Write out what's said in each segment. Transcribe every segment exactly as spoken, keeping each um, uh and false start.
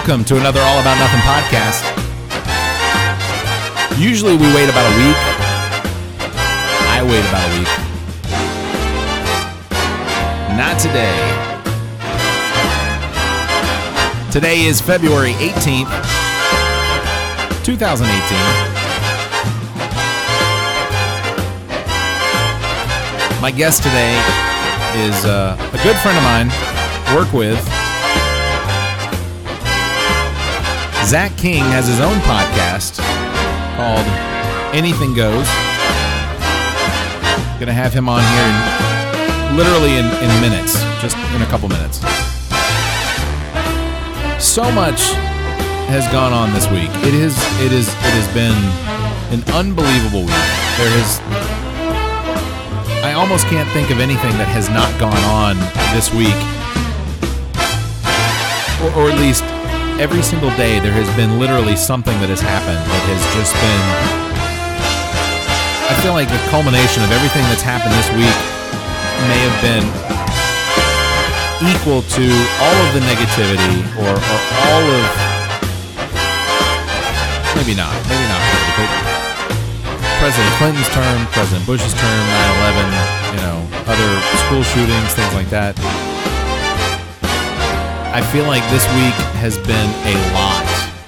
Welcome to another All About Nothing podcast. Usually we wait about a week. I wait about a week. Not today. Today is February eighteenth, twenty eighteen. My guest today is uh, a good friend of mine, work with. Zach King has his own podcast called Anything Goes. Going to have him on here in, literally in, in minutes, just in a couple minutes. So much has gone on this week. It is, it is, it has been an unbelievable week. There is, I almost can't think of anything that has not gone on this week, or, or at least. Every single day, there has been literally something that has happened that has just been, I feel like the culmination of everything that's happened this week may have been equal to all of the negativity or, or all of, maybe not, maybe not, but President Clinton's term, President Bush's term, nine eleven, you know, other school shootings, things like that. I feel like this week has been a lot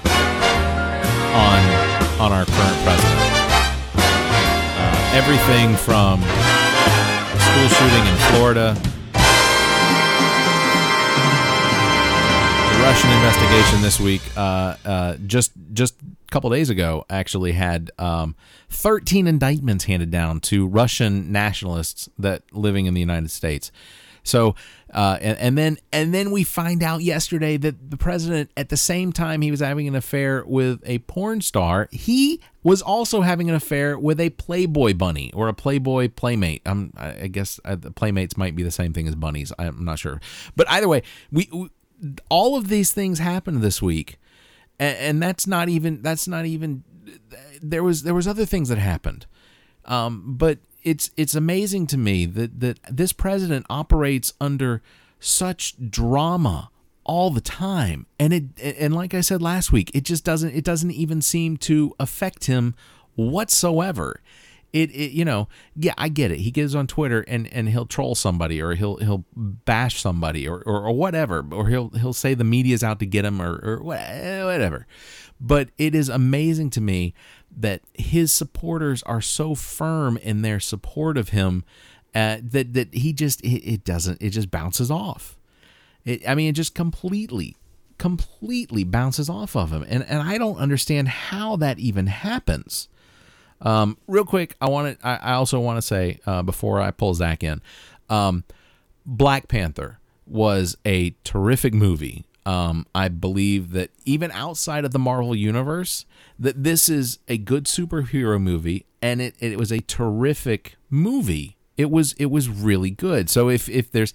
on on our current president. Uh, everything from school shooting in Florida, the Russian investigation this week, uh, uh, just just a couple days ago, actually had um, thirteen indictments handed down to Russian nationalists that living in the United States. So, uh, and, and then and then we find out yesterday that the president, at the same time he was having an affair with a porn star, he was also having an affair with a Playboy bunny or a Playboy playmate. I'm, I guess uh, the playmates might be the same thing as bunnies. I'm not sure, but either way, we, we all of these things happened this week, and, and that's not even that's not even there was there was other things that happened, um, but. It's it's amazing to me that, that this president operates under such drama all the time, and it and like I said last week, it just doesn't it doesn't even seem to affect him whatsoever. It, it you know yeah I get it. He gets on Twitter and, and he'll troll somebody or he'll he'll bash somebody or, or, or whatever, or he'll he'll say the media's out to get him or, or whatever. But it is amazing to me that his supporters are so firm in their support of him uh, that that he just it, it doesn't it just bounces off. It, I mean, it just completely, completely bounces off of him, and and I don't understand how that even happens. Um, real quick, I want to. I, I also want to say uh, before I pull Zach in, um, Black Panther was a terrific movie. Um, I believe that even outside of the Marvel universe, that this is a good superhero movie, and it, it was a terrific movie. It was it was really good. So if if there's,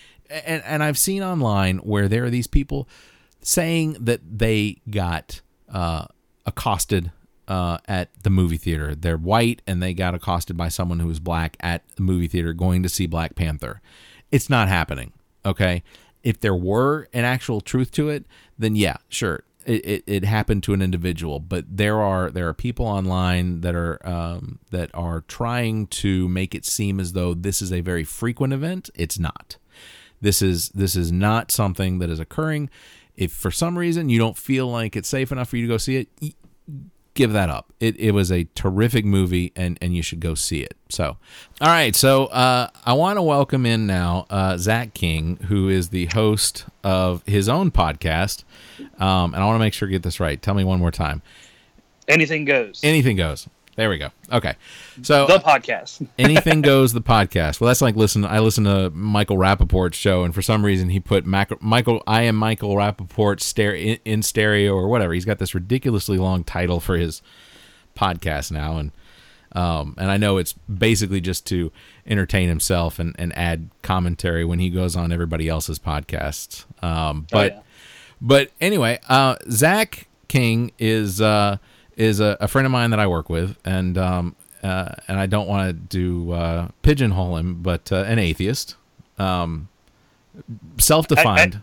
and and I've seen online where there are these people saying that they got uh, accosted uh, at the movie theater. They're white and they got accosted by someone who was black at the movie theater going to see Black Panther. It's not happening. Okay. If there were an actual truth to it, then yeah, sure, it, it, it happened to an individual. But there are there are people online that are um, that are trying to make it seem as though this is a very frequent event. It's not. This is this is not something that is occurring. If for some reason you don't feel like it's safe enough for you to go see it, give that up. It it was a terrific movie, and, and you should go see it. So, all right. So uh, I want to welcome in now uh, Zach King, who is the host of his own podcast. Um, and I want to make sure I get this right. Tell me one more time. Anything Goes. Anything Goes. There we go. Okay. So the podcast. Anything Goes, the podcast. Well, that's like listen. I listen to Michael Rappaport's show, and for some reason he put Mac, Michael. I am Michael Rappaport stereo, in, in stereo or whatever. He's got this ridiculously long title for his podcast now, and um, and I know it's basically just to entertain himself and, and add commentary when he goes on everybody else's podcasts. Um, but oh, yeah. but anyway, uh, Zach King is. Uh, is a, a friend of mine that I work with, and um, uh, and I don't want to do uh, pigeonhole him, but uh, an atheist, um, self-defined.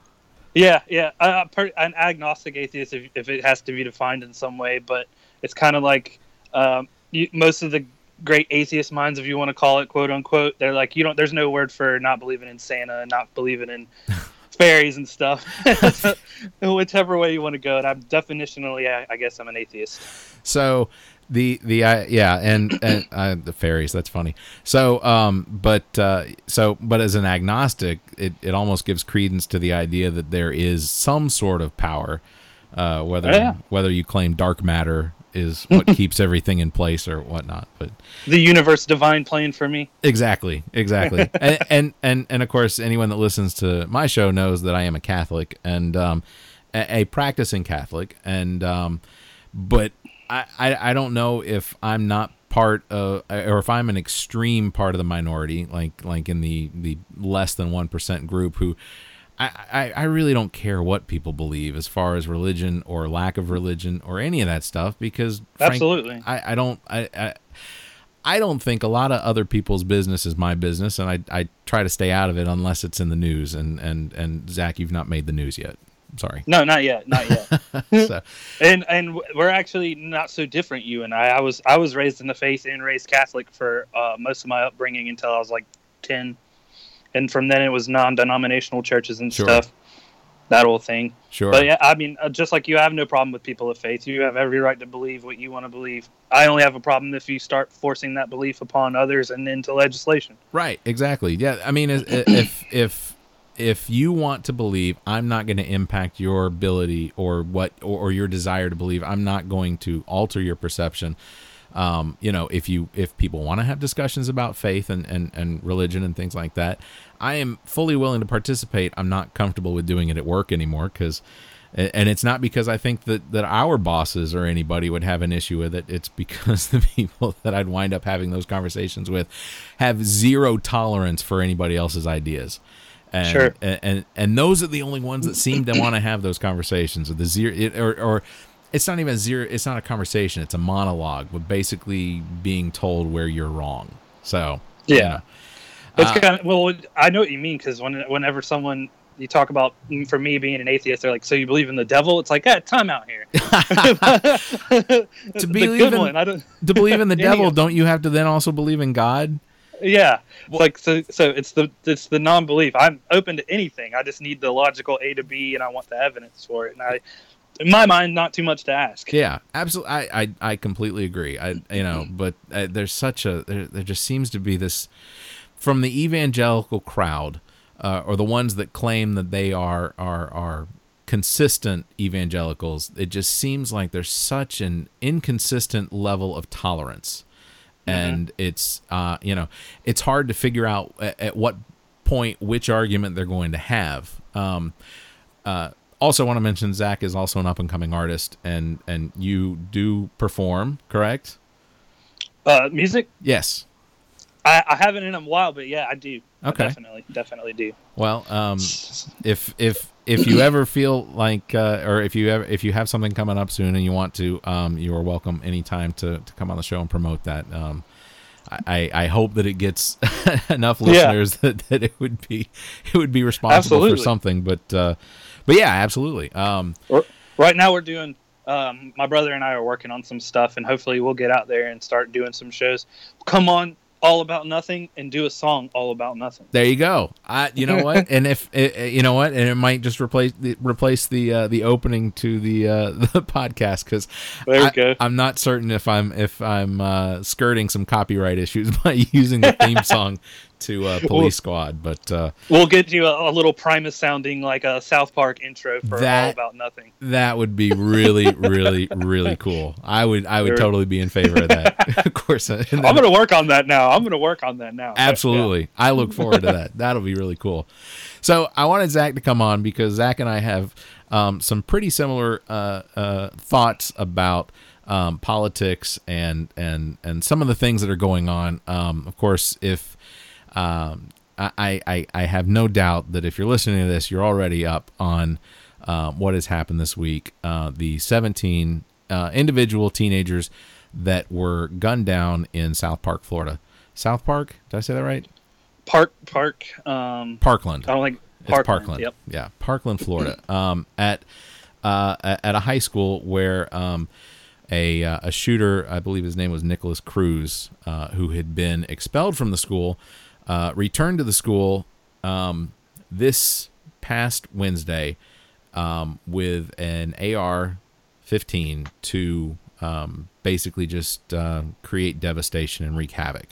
Yeah, yeah. Uh, per, an agnostic atheist, if, if it has to be defined in some way, but it's kind of like um, you, most of the great atheist minds, if you want to call it, quote unquote, they're like, you don't. There's no word for not believing in Santa and not believing in fairies and stuff. So, whichever way you want to go, and I'm definitionally, I, I guess, I'm an atheist. So the the uh, yeah, and, and uh, the fairies. That's funny. So um, but uh, so but as an agnostic, it, it almost gives credence to the idea that there is some sort of power, uh, whether Yeah. whether you claim dark matter is what keeps everything in place or whatnot. But The universe divine playing for me. exactly, exactly, and, and and and of course, anyone that listens to my show knows that I am a Catholic and um, a, a practicing Catholic, and um, but. I, I, I don't know if I'm not part of, or if I'm an extreme part of the minority, like like in the, the less than one percent group who, I, I, I really don't care what people believe as far as religion or lack of religion or any of that stuff, because frank, Absolutely. I, I don't I, I I don't think a lot of other people's business is my business, and I, I try to stay out of it unless it's in the news. And, and, and Zach, you've not made the news yet. Sorry. No, not yet, not yet. So, and and we're actually not so different, you and I. I was I was raised in the faith and raised Catholic for uh, most of my upbringing until I was like ten, and from then it was non-denominational churches and Sure. stuff, that whole thing. sure. But yeah, I mean, uh, just like you, I have no problem with people of faith. You have every right to believe what you want to believe. I only have a problem if you start forcing that belief upon others and into legislation. Right, exactly. Yeah, I mean, if if if you want to believe, I'm not going to impact your ability or what or, or your desire to believe. I'm not going to alter your perception. Um, you know, if you if people want to have discussions about faith and, and, and religion and things like that, I am fully willing to participate. I'm not comfortable with doing it at work anymore because. And it's not because I think that, that our bosses or anybody would have an issue with it. It's because the people that I'd wind up having those conversations with have zero tolerance for anybody else's ideas. And, Sure. And, and and those are the only ones that seem to want to have those conversations. Or the zero, it, or or it's not even a zero. It's not a conversation. It's a monologue, but basically being told where you're wrong. So Yeah. you know. It's Uh, kind of, well, I know what you mean, because when, whenever someone, you talk about, for me being an atheist, they're like, so you believe in the devil? It's like, yeah, time out here. to the believe good in one. I don't, to believe in the Any devil, of- don't you have to then also believe in God? yeah. It's like, so, so it's the, it's the non-belief. I'm open to anything. I just need the logical A to B, and I want the evidence for it. And I, in my mind, not too much to ask. Yeah, absolutely. I, I, I completely agree. I you know, but uh, there's such a there, there just seems to be this from the evangelical crowd, uh, or the ones that claim that they are are are consistent evangelicals. It just seems like there's such an inconsistent level of tolerance, and it's uh you know it's hard to figure out at, at what point which argument they're going to have. Um, uh. Also, want to mention Zach is also an up and coming artist, and and you do perform, correct? Uh, music? Yes. I, I haven't in a while, but yeah, I do. Okay. I definitely, definitely do. Well, um, if if if you ever feel like, uh, or if you ever if you have something coming up soon and you want to, um, you are welcome anytime to to come on the show and promote that. Um, I, I hope that it gets enough listeners yeah. that, that it would be it would be responsible Absolutely. for something, but uh, but yeah, absolutely. Um, right now we're doing. Um, my brother and I are working on some stuff, and hopefully we'll get out there and start doing some shows. Come on, All About Nothing, and do a song all about nothing. There you go. I, you know what? And if it, you know what, and it might just replace the, replace the uh, the opening to the uh, the podcast because I'm not certain if I'm if I'm uh, skirting some copyright issues by using the theme song to uh, Police Squad. But uh, we'll get you a, a little Primus sounding like a South Park intro for that, All About Nothing. That would be really, really, really cool. I would I would totally be in favor of that. Of course, then, I'm going to work on that now. I'm going to work on that now. Absolutely. Yeah. I look forward to that. That'll be really cool. So I wanted Zach to come on because Zach and I have um, some pretty similar uh, uh, thoughts about um, politics and, and, and some of the things that are going on. Um, of course, if um, I, I, I have no doubt that if you're listening to this, you're already up on uh, what has happened this week. Uh, the seventeen uh, individual teenagers that were gunned down in South Park, Florida. South Park? Did I say that right? Park, Park. Um, Parkland. I don't think. Parkland, Parkland. Yep. Yeah, Parkland, Florida. um, at uh, at a high school where um, a uh, a shooter, I believe his name was Nicholas Cruz, uh, who had been expelled from the school, uh, returned to the school um, this past Wednesday um, with an A R fifteen to um, basically just uh, create devastation and wreak havoc.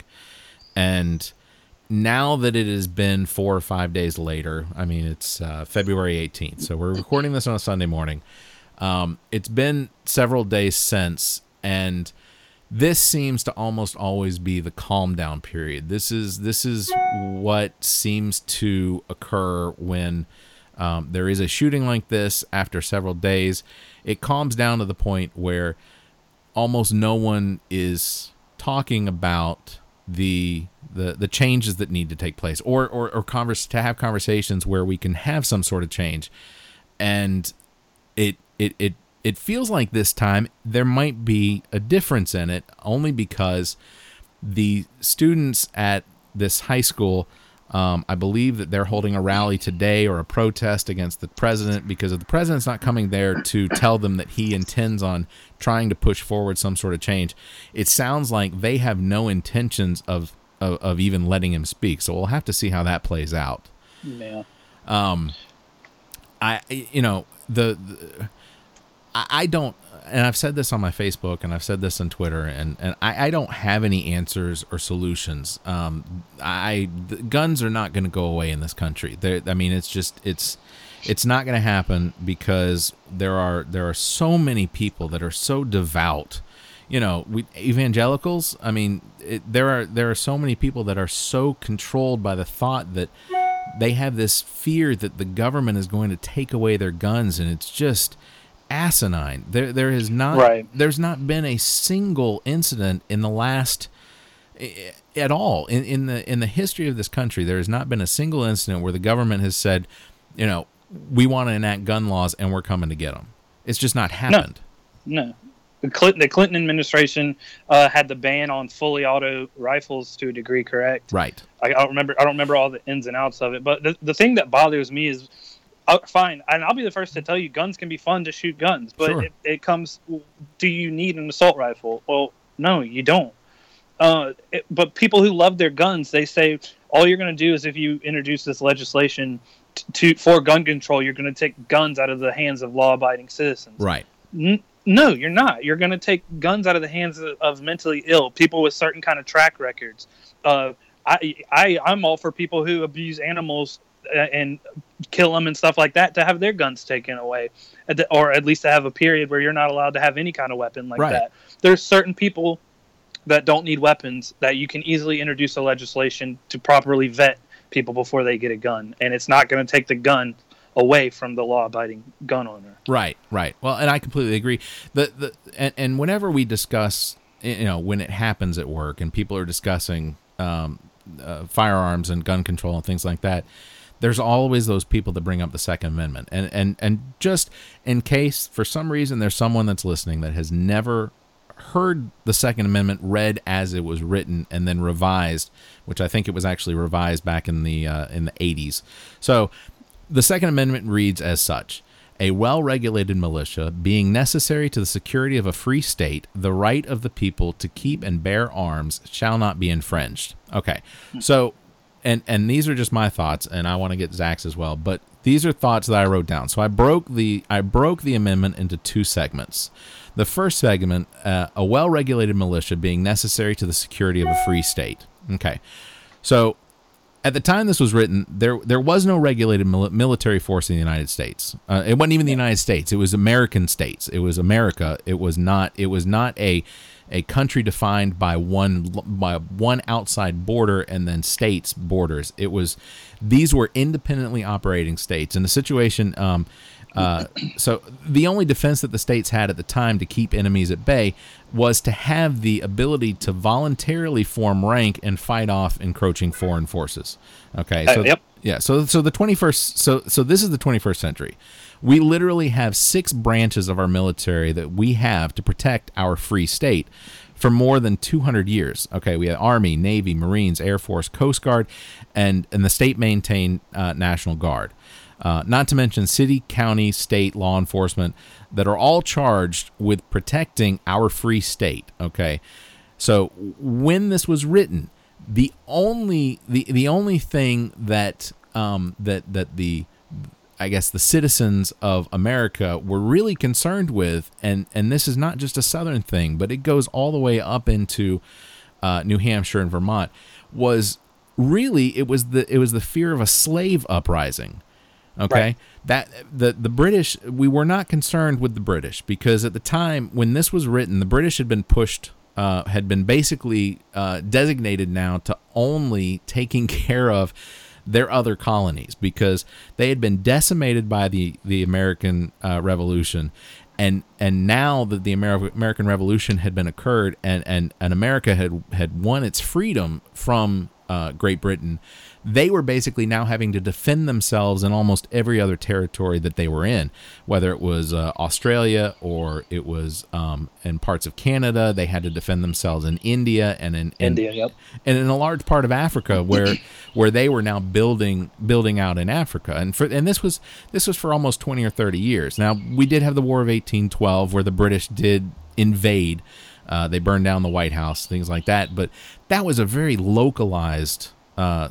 And now that it has been four or five days later, I mean, it's uh, February eighteenth, so we're recording this on a Sunday morning. Um, it's been several days since, and this seems to almost always be the calm down period. This is this is what seems to occur when um, there is a shooting like this. After several days, it calms down to the point where almost no one is talking about the the the changes that need to take place, or or, or converse, to have conversations where we can have some sort of change. And it it it it feels like this time there might be a difference in it, only because the students at this high school, um, I believe that they're holding a rally today or a protest against the president, because if the president's not coming there to tell them that he intends on trying to push forward some sort of change, it sounds like they have no intentions of, of, of even letting him speak. So we'll have to see how that plays out. Yeah. Um, I, you know, the, the I, I don't, and I've said this on my Facebook and I've said this on Twitter, and, and I, I don't have any answers or solutions. Um, I, the guns are not going to go away in this country. They're, I mean, it's just, it's, it's not going to happen, because there are, there are so many people that are so devout, you know, we, evangelicals. I mean, it, there are, there are so many people that are so controlled by the thought that they have this fear that the government is going to take away their guns, and it's just asinine. There, there has not, right. there's not been a single incident in the last, at all in, in the in the history of this country. There has not been a single incident where the government has said, you know, we want to enact gun laws and we're coming to get them. It's just not happened. No, no. The Clinton, the Clinton administration uh, had the ban on fully auto rifles to a degree, correct? Right. I, I don't remember. I don't remember all the ins and outs of it. But the the thing that bothers me is, uh, fine, and I'll be the first to tell you, guns can be fun to shoot guns, but Sure. it, it comes. Do you need an assault rifle? Well, no, you don't. Uh, it, but people who love their guns, they say all you're going to do is, if you introduce this legislation t- to for gun control, you're going to take guns out of the hands of law-abiding citizens. Right. N- no, you're not. You're going to take guns out of the hands of, of mentally ill people with certain kind of track records. Uh, I, I, I'm all for people who abuse animals and kill them and stuff like that to have their guns taken away, or at least to have a period where you're not allowed to have any kind of weapon like Right. that. There's certain people that don't need weapons that you can easily introduce a legislation to properly vet people before they get a gun, and it's not going to take the gun away from the law-abiding gun owner. Right, right. Well, and I completely agree. The the and, and whenever we discuss, you know, when it happens at work and people are discussing um, uh, firearms and gun control and things like that, there's always those people that bring up the Second Amendment. And and and just in case for some reason there's someone that's listening that has never heard the Second Amendment read as it was written and then revised, which I think it was actually revised back in the uh, in the eighties. So the Second Amendment reads as such: a well-regulated militia, being necessary to the security of a free state, the right of the people to keep and bear arms shall not be infringed. Okay, so, and and these are just my thoughts, and I want to get Zach's as well, but these are thoughts that I wrote down. So I broke the I broke the amendment into two segments. The first segment, uh, a well-regulated militia being necessary to the security of a free state. Okay, so at the time this was written, there there was no regulated mil- military force in the United States. Uh, it wasn't even the United States. It was American states. It was America. It was not. It was not a a country defined by one by one outside border and then states borders. It was these were independently operating states. In the situation, um, uh, so the only defense that the states had at the time to keep enemies at bay was to have the ability to voluntarily form rank and fight off encroaching foreign forces. Okay, so Uh, yep. yeah, so so the twenty-first, so so this is the twenty-first century. We literally have six branches of our military that we have to protect our free state. for more than two hundred years. Okay, we had Army, Navy, Marines, Air Force, Coast Guard, and, and the state maintained uh, National Guard. Uh, not to mention city, county, state law enforcement that are all charged with protecting our free state. Okay, so when this was written, the only the, the only thing that um, that that the I guess the citizens of America were really concerned with, and, and this is not just a Southern thing, but it goes all the way up into uh, New Hampshire and Vermont, was really it was the it was the fear of a slave uprising. Okay, right. that the the British, we were not concerned with the British because at the time when this was written, the British had been pushed, uh, had been basically uh, designated now to only taking care of their other colonies because they had been decimated by the the American uh, Revolution, and and now that the Amer- American Revolution had been occurred and and, and America had had won its freedom from uh, Great Britain, they were basically now having to defend themselves in almost every other territory that they were in, whether it was uh, Australia or it was um, in parts of Canada. They had to defend themselves in India and in, in India, yep, and in a large part of Africa, where where they were now building building out in Africa. And for and this was this was for almost twenty or thirty years. Now we did have the War of eighteen twelve, where the British did invade. Uh, they burned down the White House, things like that. But that was a very localized uh,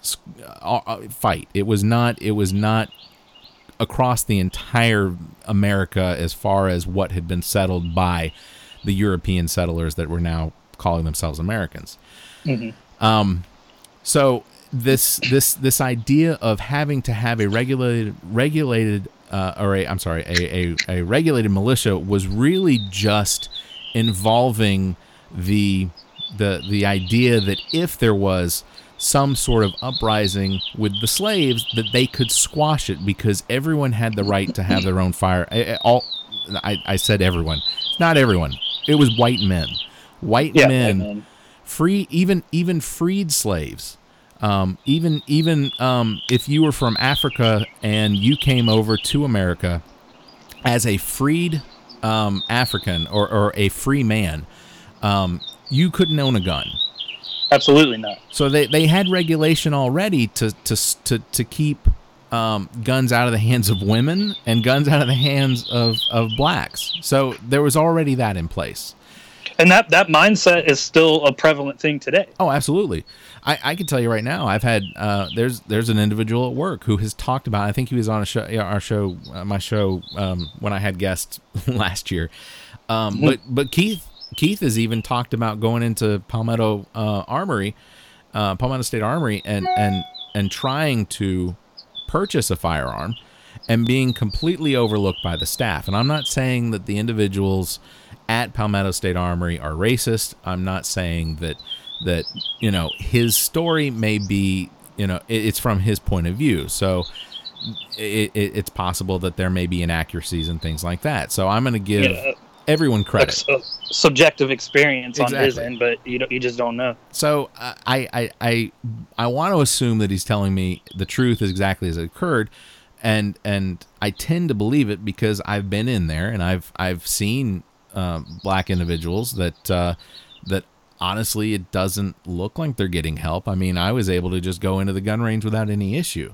fight. It was not. It was not across the entire America as far as what had been settled by the European settlers that were now calling themselves Americans. Mm-hmm. Um, so this this this idea of having to have a regulated regulated uh, or a I'm sorry a, a a regulated militia was really just involving the the the idea that if there was some sort of uprising with the slaves, that they could squash it because everyone had the right to have their own fire. I, I- all I, I said everyone, not everyone. It was white men, white Yeah, men, amen. free even even freed slaves. Um, even even um, if you were from Africa and you came over to America as a freed um, African or, or a free man, um, you couldn't own a gun. Absolutely not. So they, they had regulation already to to to, to keep um, guns out of the hands of women and guns out of the hands of, of blacks. So there was already that in place. And that, that mindset is still a prevalent thing today. Oh, absolutely. I, I can tell you right now, I've had uh, there's there's an individual at work who has talked about. I think he was on a show, yeah, our show, uh, my show um, when I had guests last year. Um, mm-hmm. But but Keith Keith has even talked about going into Palmetto uh, Armory, uh, Palmetto State Armory, and and and trying to purchase a firearm, and being completely overlooked by the staff. And I'm not saying that the individuals at Palmetto State Armory are racist. I'm not saying that that you know his story may be, you know, it, it's from his point of view. So it, it, it's possible that there may be inaccuracies and things like that. So I'm going to give Yeah. everyone credit. Like, so, subjective experience Exactly. on his end, but you don't, you just don't know. So uh, I I I I want to assume that he's telling me the truth exactly as it occurred, and and I tend to believe it because I've been in there and I've I've seen uh, black individuals that uh, that honestly it doesn't look like they're getting help. I mean, I was able to just go into the gun range without any issue,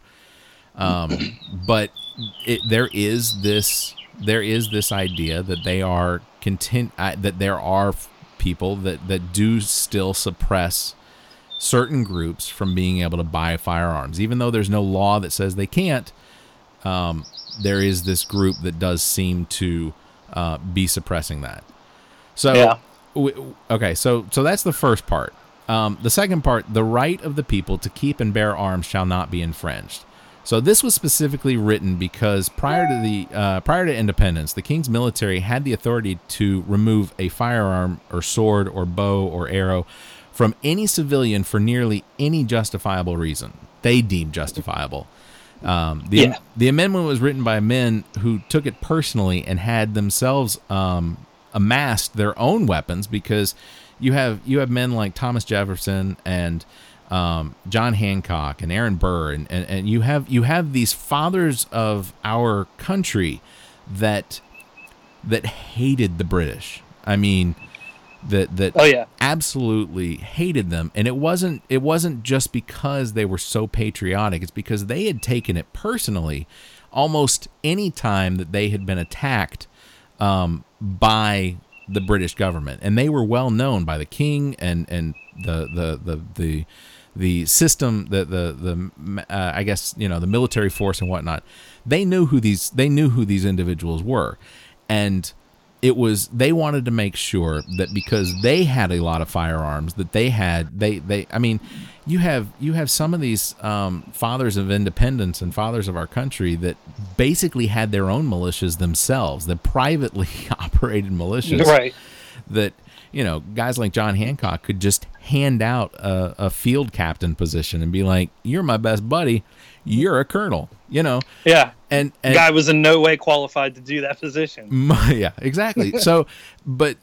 um, but it, there is this. There is this idea that they are content uh, that there are people that, that do still suppress certain groups from being able to buy firearms, even though there's no law that says they can't. Um, there is this group that does seem to uh, be suppressing that. So, Yeah. w- okay, so so that's the first part. Um, the second part: the right of the people to keep and bear arms shall not be infringed. So this was specifically written because prior to the uh, prior to independence, the king's military had the authority to remove a firearm or sword or bow or arrow from any civilian for nearly any justifiable reason they deemed justifiable. Um, the Yeah. the amendment was written by men who took it personally and had themselves um, amassed their own weapons, because you have you have men like Thomas Jefferson and Um, John Hancock and Aaron Burr, and, and, and you have you have these fathers of our country that that hated the British. I mean, that that Oh yeah. absolutely hated them. And it wasn't it wasn't just because they were so patriotic. It's because they had taken it personally almost any time that they had been attacked um, by the British government. And they were well known by the king and and the the the the, the system, the the the uh, I guess, you know, the military force and whatnot. They knew who these they knew who these individuals were. And it was they wanted to make sure that because they had a lot of firearms that they had they they I mean you have you have some of these um, fathers of independence and fathers of our country that basically had their own militias themselves, the privately operated militias, Right. that, you know, guys like John Hancock could just hand out a, a field captain position and be like, you're my best buddy, you're a colonel, you know. Yeah. And, and Guy was in no way qualified to do that position. yeah, exactly. So, but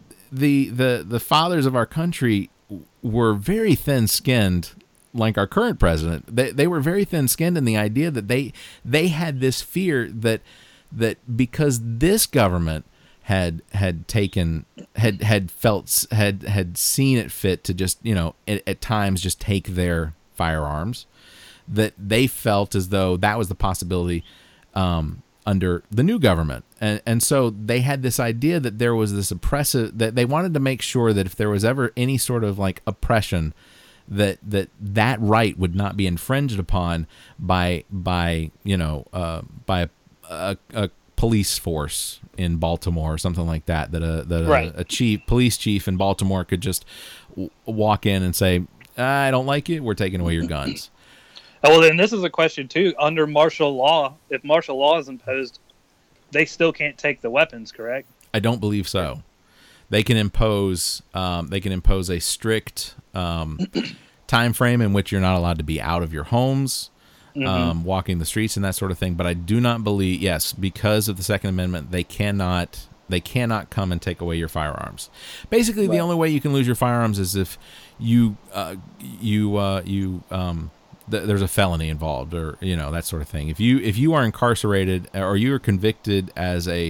the the the fathers of our country were very thin-skinned, like our current president. They they were very thin-skinned in the idea that they they had this fear that that because this government had had taken had had felt had had seen it fit to just, you know, at, at times just take their firearms, that they felt as though that was the possibility um, under the new government. And and so they had this idea that there was this oppressive, that they wanted to make sure that if there was ever any sort of like oppression, that that that right would not be infringed upon by by you know uh, by a, a, a police force in Baltimore or something like that. That a that Right. a, a chief police chief in Baltimore could just w- walk in and say, I don't like it, we're taking away your guns. Oh, well, then this is a question too. Under martial law, if martial law is imposed, they still can't take the weapons, correct? I don't believe so. They can impose um, they can impose a strict um, time frame in which you're not allowed to be out of your homes, Mm-hmm. um, walking the streets and that sort of thing. But I do not believe, yes, because of the Second Amendment, they cannot they cannot come and take away your firearms. Basically, Right. the only way you can lose your firearms is if you uh, you uh, you um, th- there's a felony involved, or you know, that sort of thing. If you if you are incarcerated or you are convicted as a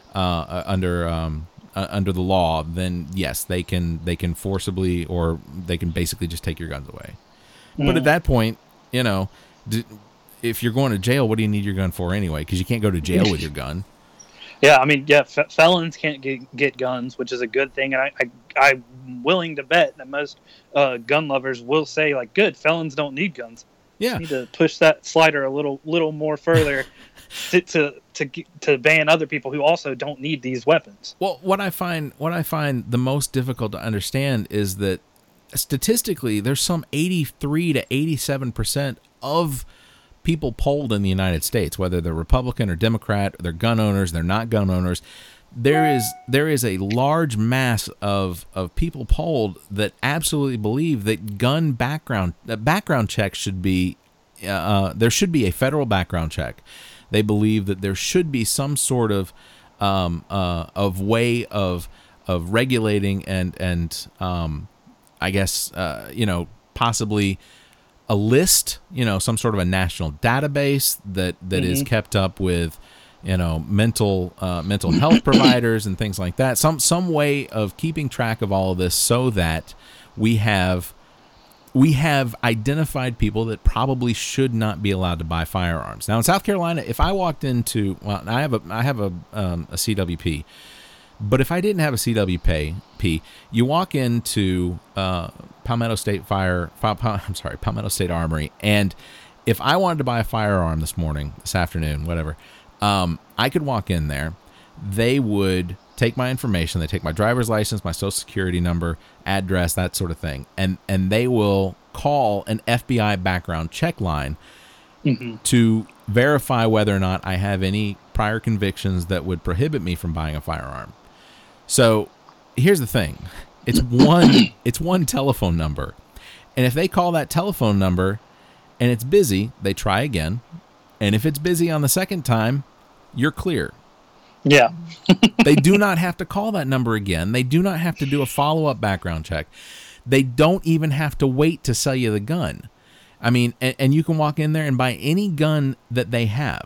uh, under um, uh, under the law, then yes, they can they can forcibly, or they can basically just take your guns away. Mm. But at that point, you know, d- if you're going to jail, what do you need your gun for anyway? Because you can't go to jail with your gun. Yeah, I mean, yeah, f- felons can't get get guns, which is a good thing, and I, I I'm willing to bet that most uh, gun lovers will say, like, good, felons don't need guns. Yeah. Need to push that slider a little little more further to, to to get- to ban other people who also don't need these weapons. Well, what I find what I find the most difficult to understand is that statistically, there's some eighty-three to eighty-seven percent of people polled in the United States, whether they're Republican or Democrat, they're gun owners, they're not gun owners. There is there is a large mass of of people polled that absolutely believe that gun background that background checks should be uh, there should be a federal background check. They believe that there should be some sort of um, uh, of way of of regulating and and um, I guess uh, you know, possibly a list, you know, some sort of a national database that that Mm-hmm. is kept up with, you know, mental uh, mental health providers and things like that. Some some way of keeping track of all of this so that we have we have identified people that probably should not be allowed to buy firearms. Now in South Carolina, if I walked into, well, I have a I have a um, a C W P, but if I didn't have a C W P, you walk into uh, Palmetto State Fire, I'm sorry, Palmetto State Armory, and if I wanted to buy a firearm this morning, this afternoon, whatever, um, I could walk in there. They would take my information. They take my driver's license, my social security number, address, that sort of thing, and and they will call an F B I background check line Mm-hmm. to verify whether or not I have any prior convictions that would prohibit me from buying a firearm. So here's the thing. It's one it's one telephone number. And if they call that telephone number and it's busy, they try again. And if it's busy on the second time, you're clear. Yeah. They do not have to call that number again. They do not have to do a follow-up background check. They don't even have to wait to sell you the gun. I mean, and, and you can walk in there and buy any gun that they have.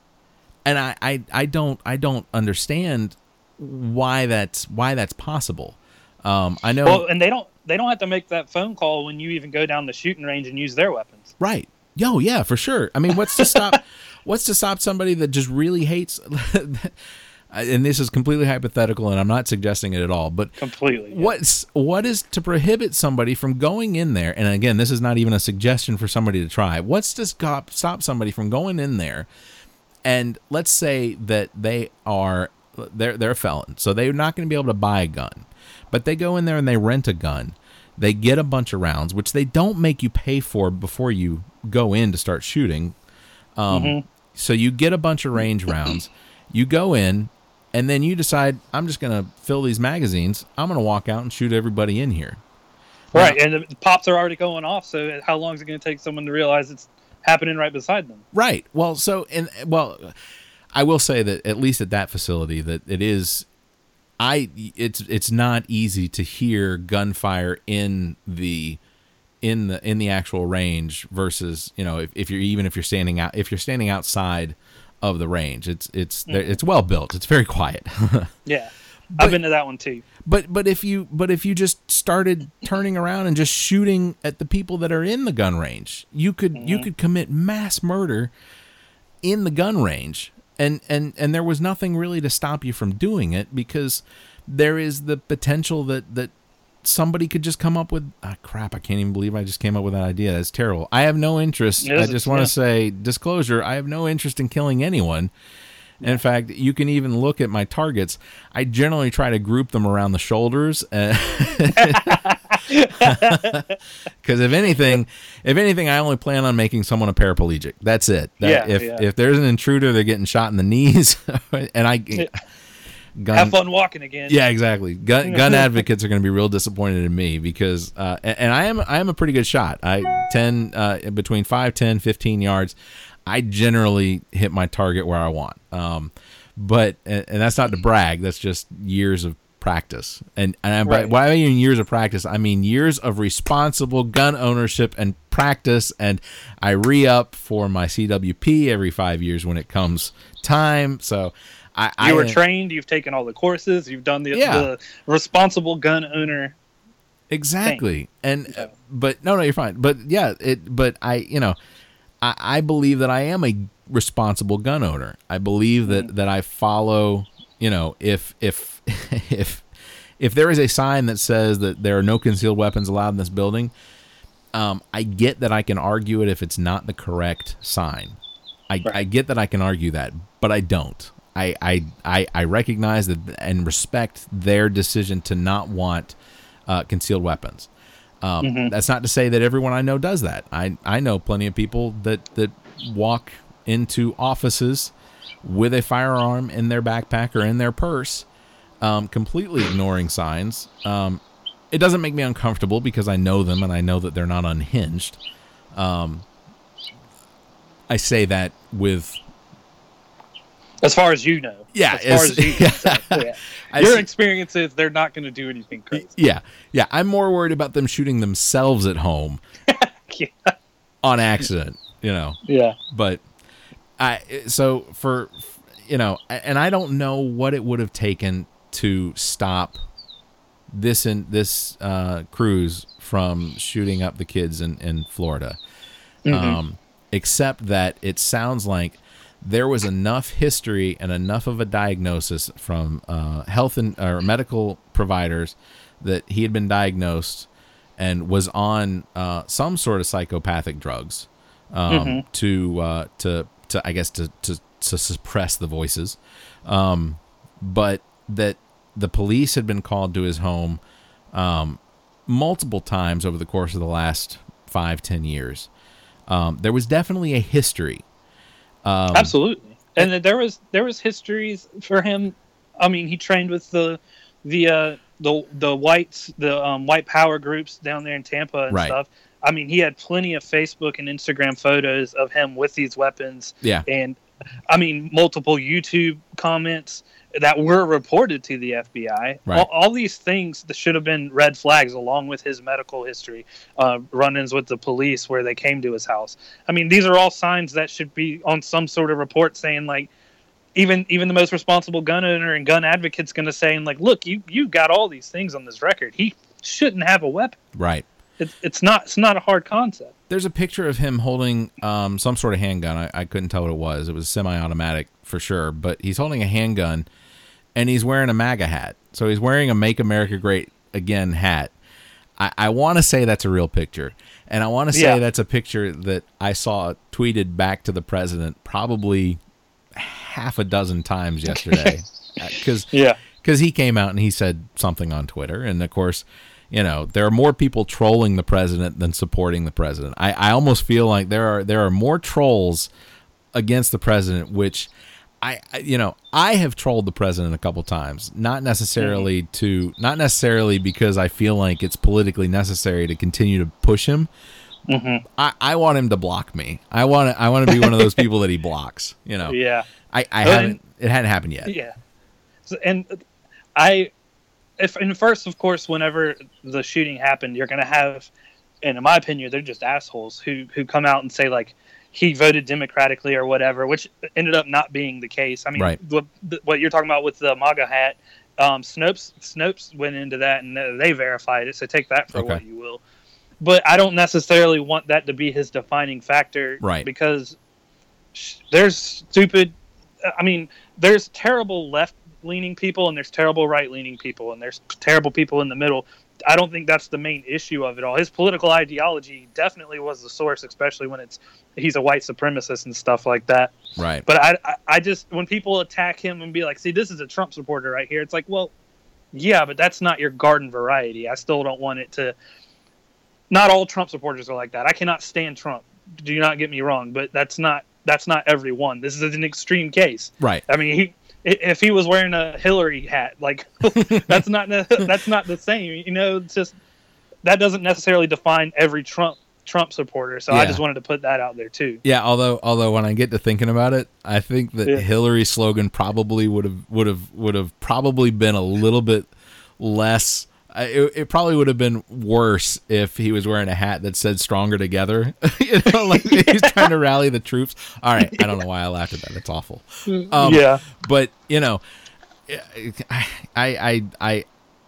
And I, I, I don't I don't understand why that's why that's possible. Um, I know. Well, and they don't they don't have to make that phone call when you even go down the shooting range and use their weapons. Right. Yo, yeah, for sure. I mean, what's to stop? what's to stop somebody that just really hates? And this is completely hypothetical, and I'm not suggesting it at all. But completely, yeah. what's what is to prohibit somebody from going in there? And again, this is not even a suggestion for somebody to try. What's to stop stop somebody from going in there? And let's say that they are they're they're a felon, so they're not going to be able to buy a gun, but they go in there and they rent a gun. They get a bunch of rounds, which they don't make you pay for before you go in to start shooting. Um, mm-hmm. So you get a bunch of range rounds. You go in, and then you decide, I'm just going to fill these magazines. I'm going to walk out and shoot everybody in here. Right, now, and the pops are already going off, so how long is it going to take someone to realize it's happening right beside them? Right. Well, so, and well, I will say that at least at that facility, that it is... I it's it's not easy to hear gunfire in the in the in the actual range versus, you know, if, if you're even if you're standing out if you're standing outside of the range, it's it's mm-hmm. it's well built. It's very quiet. Yeah, but, I've been to that one too. But but if you but if you just started turning around and just shooting at the people that are in the gun range, you could mm-hmm. you could commit mass murder in the gun range. And, and and there was nothing really to stop you from doing it, because there is the potential that, that somebody could just come up with, ah, crap, I can't even believe I just came up with that idea. That's terrible. I have no interest. I just want to say, disclosure, I have no interest in killing anyone. In fact, you can even look at my targets. I generally try to group them around the shoulders. Because if anything, if anything, I only plan on making someone a paraplegic. That's it. That, yeah, if yeah. if there's an intruder, they're getting shot in the knees, and I gun, have fun walking again. Yeah, exactly. Gun, gun advocates are going to be real disappointed in me, because uh, and, and I am I am a pretty good shot. I ten uh, between five, ten, fifteen yards. I generally hit my target where I want. Um, but and, and that's not to brag. That's just years of practice. And, and right. by, by I mean years of practice, I mean years of responsible gun ownership and practice. And I re-up for my C W P every five years when it comes time. So I, you I, were trained. You've taken all the courses. You've done the, yeah. the responsible gun owner. Exactly. Thing. And so. but no, no, you're fine. But yeah, it. But I, you know. I believe that I am a responsible gun owner. I believe that, that I follow, you know, if if if if there is a sign that says that there are no concealed weapons allowed in this building, um, I get that I can argue it if it's not the correct sign. I, right. I get that I can argue that, but I don't. I, I, I, I recognize that and respect their decision to not want uh, concealed weapons. Um, mm-hmm. That's not to say that everyone I know does that. I, I know plenty of people that, that walk into offices with a firearm in their backpack or in their purse, um, completely ignoring signs. Um, it doesn't make me uncomfortable because I know them and I know that they're not unhinged. Um, I say that with... As far as you know. Yeah. As far as you can say. Yeah. Your experience is they're not going to do anything crazy. Yeah. Yeah. I'm more worried about them shooting themselves at home yeah. on accident, you know. Yeah. But I, so for, you know, and I don't know what it would have taken to stop this in this uh, cruise from shooting up the kids in, in Florida. Mm-hmm. Um, except that it sounds like there was enough history and enough of a diagnosis from uh, health and or medical providers that he had been diagnosed and was on uh, some sort of psychopathic drugs um, mm-hmm. to uh, to to I guess to to, to suppress the voices, um, but that the police had been called to his home um, multiple times over the course of the last five ten years. Um, there was definitely a history. Um, Absolutely, and there was there was histories for him. I mean, he trained with the the uh, the the whites, the um, white power groups down there in Tampa and right. stuff. I mean, he had plenty of Facebook and Instagram photos of him with these weapons. Yeah, and I mean, multiple YouTube comments that were reported to the F B I. Right. All, all these things that should have been red flags, along with his medical history, uh, run-ins with the police where they came to his house. I mean, these are all signs that should be on some sort of report saying, like, even even the most responsible gun owner and gun advocate's going to say, and like, look, you you got all these things on this record. He shouldn't have a weapon. Right. It's it's not it's not a hard concept. There's a picture of him holding um, some sort of handgun. I, I couldn't tell what it was. It was semi-automatic for sure, but he's holding a handgun, and he's wearing a MAGA hat. So he's wearing a "Make America Great Again" hat. I, I want to say that's a real picture, and I want to say Yeah. that's a picture that I saw tweeted back to the president probably half a dozen times yesterday, because Yeah. because he came out and he said something on Twitter, and of course, you know, there are more people trolling the president than supporting the president. I, I almost feel like there are there are more trolls against the president, which I, I you know I have trolled the president a couple times, not necessarily mm-hmm. to not necessarily because I feel like it's politically necessary to continue to push him. Mm-hmm. I, I want him to block me. I want to I want to be one of those people that he blocks. You know. Yeah. I, I well, haven't. and, it hadn't happened yet. Yeah. So, and I. If and first, of course, whenever the shooting happened, you're going to have, and in my opinion, they're just assholes who who come out and say like he voted democratically or whatever, which ended up not being the case. I mean, right. what, what you're talking about with the MAGA hat, um, Snopes Snopes went into that and they verified it. So take that for okay. what you will. But I don't necessarily want that to be his defining factor, right? Because there's stupid. I mean, there's terrible left. leaning people and there's terrible right-leaning people and there's terrible people in the middle. I don't think that's the main issue of it all. His political ideology definitely was the source, especially when it's he's a white supremacist and stuff like that. Right. But I, I, I just when people attack him and be like, "See, this is a Trump supporter right here," it's like, well, yeah, but that's not your garden variety. I still don't want it to. Not all Trump supporters are like that. I cannot stand Trump. Do not get me wrong, but that's not that's not everyone. This is an extreme case. Right. I mean, he. If he was wearing a Hillary hat, like that's not that's not the same, you know. It's just that doesn't necessarily define every Trump Trump supporter. So yeah. I just wanted to put that out there too. Yeah, although although when I get to thinking about it, I think that yeah. Hillary's slogan probably would have would have would have probably been a little bit less. It, it probably would have been worse if he was wearing a hat that said "Stronger Together." You know, like he's trying to rally the troops. All right, I don't know why I laughed at that. It's awful. Um, yeah, but you know, I, I, I,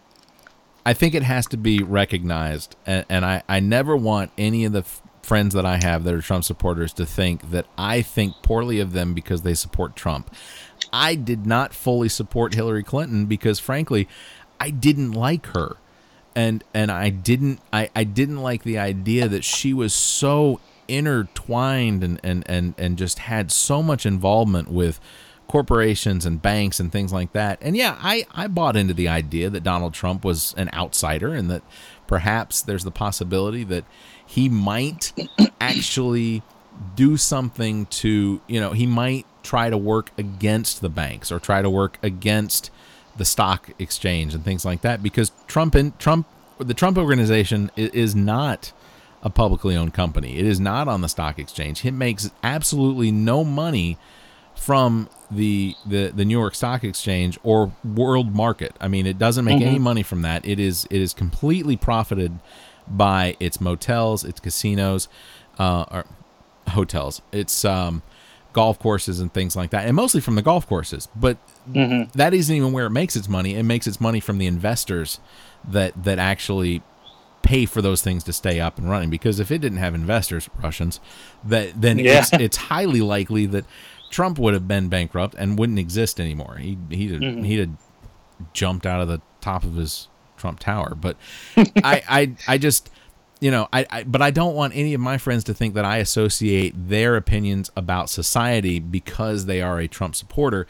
I think it has to be recognized, and, and I, I never want any of the f- friends that I have that are Trump supporters to think that I think poorly of them because they support Trump. I did not fully support Hillary Clinton because, frankly, I didn't like her, and and I didn't I, I didn't like the idea that she was so intertwined and, and, and, and just had so much involvement with corporations and banks and things like that. And yeah, I, I bought into the idea that Donald Trump was an outsider and that perhaps there's the possibility that he might actually do something to, you know, he might try to work against the banks or try to work against the stock exchange and things like that, because Trump and Trump, the Trump organization is, is not a publicly owned company. It is not on the stock exchange. It makes absolutely no money from the the, the New York Stock Exchange or world market. I mean, it doesn't make mm-hmm. any money from that. It is it is completely profited by its motels, its casinos, uh, or hotels. It's um, golf courses and things like that, and mostly from the golf courses. But mm-hmm. that isn't even where it makes its money. It makes its money from the investors that that actually pay for those things to stay up and running. Because if it didn't have investors, Russians, that then yeah. it's, it's highly likely that Trump would have been bankrupt and wouldn't exist anymore. He he'd have, mm-hmm. he'd have jumped out of the top of his Trump Tower. But I, I I just. You know, I, I but I don't want any of my friends to think that I associate their opinions about society because they are a Trump supporter.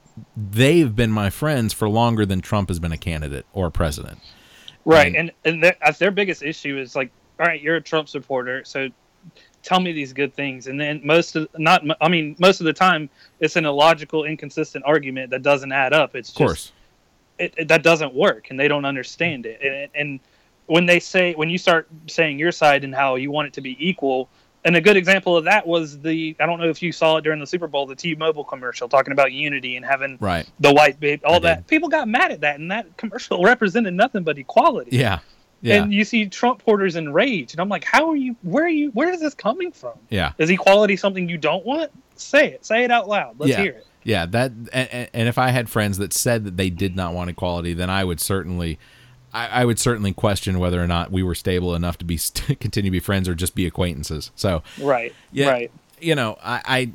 They've been my friends for longer than Trump has been a candidate or a president. Right, and and, and their, their biggest issue is like, all right, you're a Trump supporter, so tell me these good things. And then most of not, I mean, most of the time, it's an illogical, inconsistent argument that doesn't add up. It's just, of course, it, it, that doesn't work, and they don't understand it, and. and When they say, when you start saying your side and how you want it to be equal, and a good example of that was the, I don't know if you saw it during the Super Bowl, the T-Mobile commercial talking about unity and having right. the white baby, all I that. did. People got mad at that, and that commercial represented nothing but equality. Yeah, yeah. And you see Trump supporters enraged, and I'm like, how are you? Where are you? Where is this coming from? Yeah. Is equality something you don't want? Say it. Say it out loud. Let's yeah. hear it. Yeah, that and, and if I had friends that said that they did not want equality, then I would certainly, I, I would certainly question whether or not we were stable enough to be continue to be friends or just be acquaintances. So right, yeah, right. You know, I,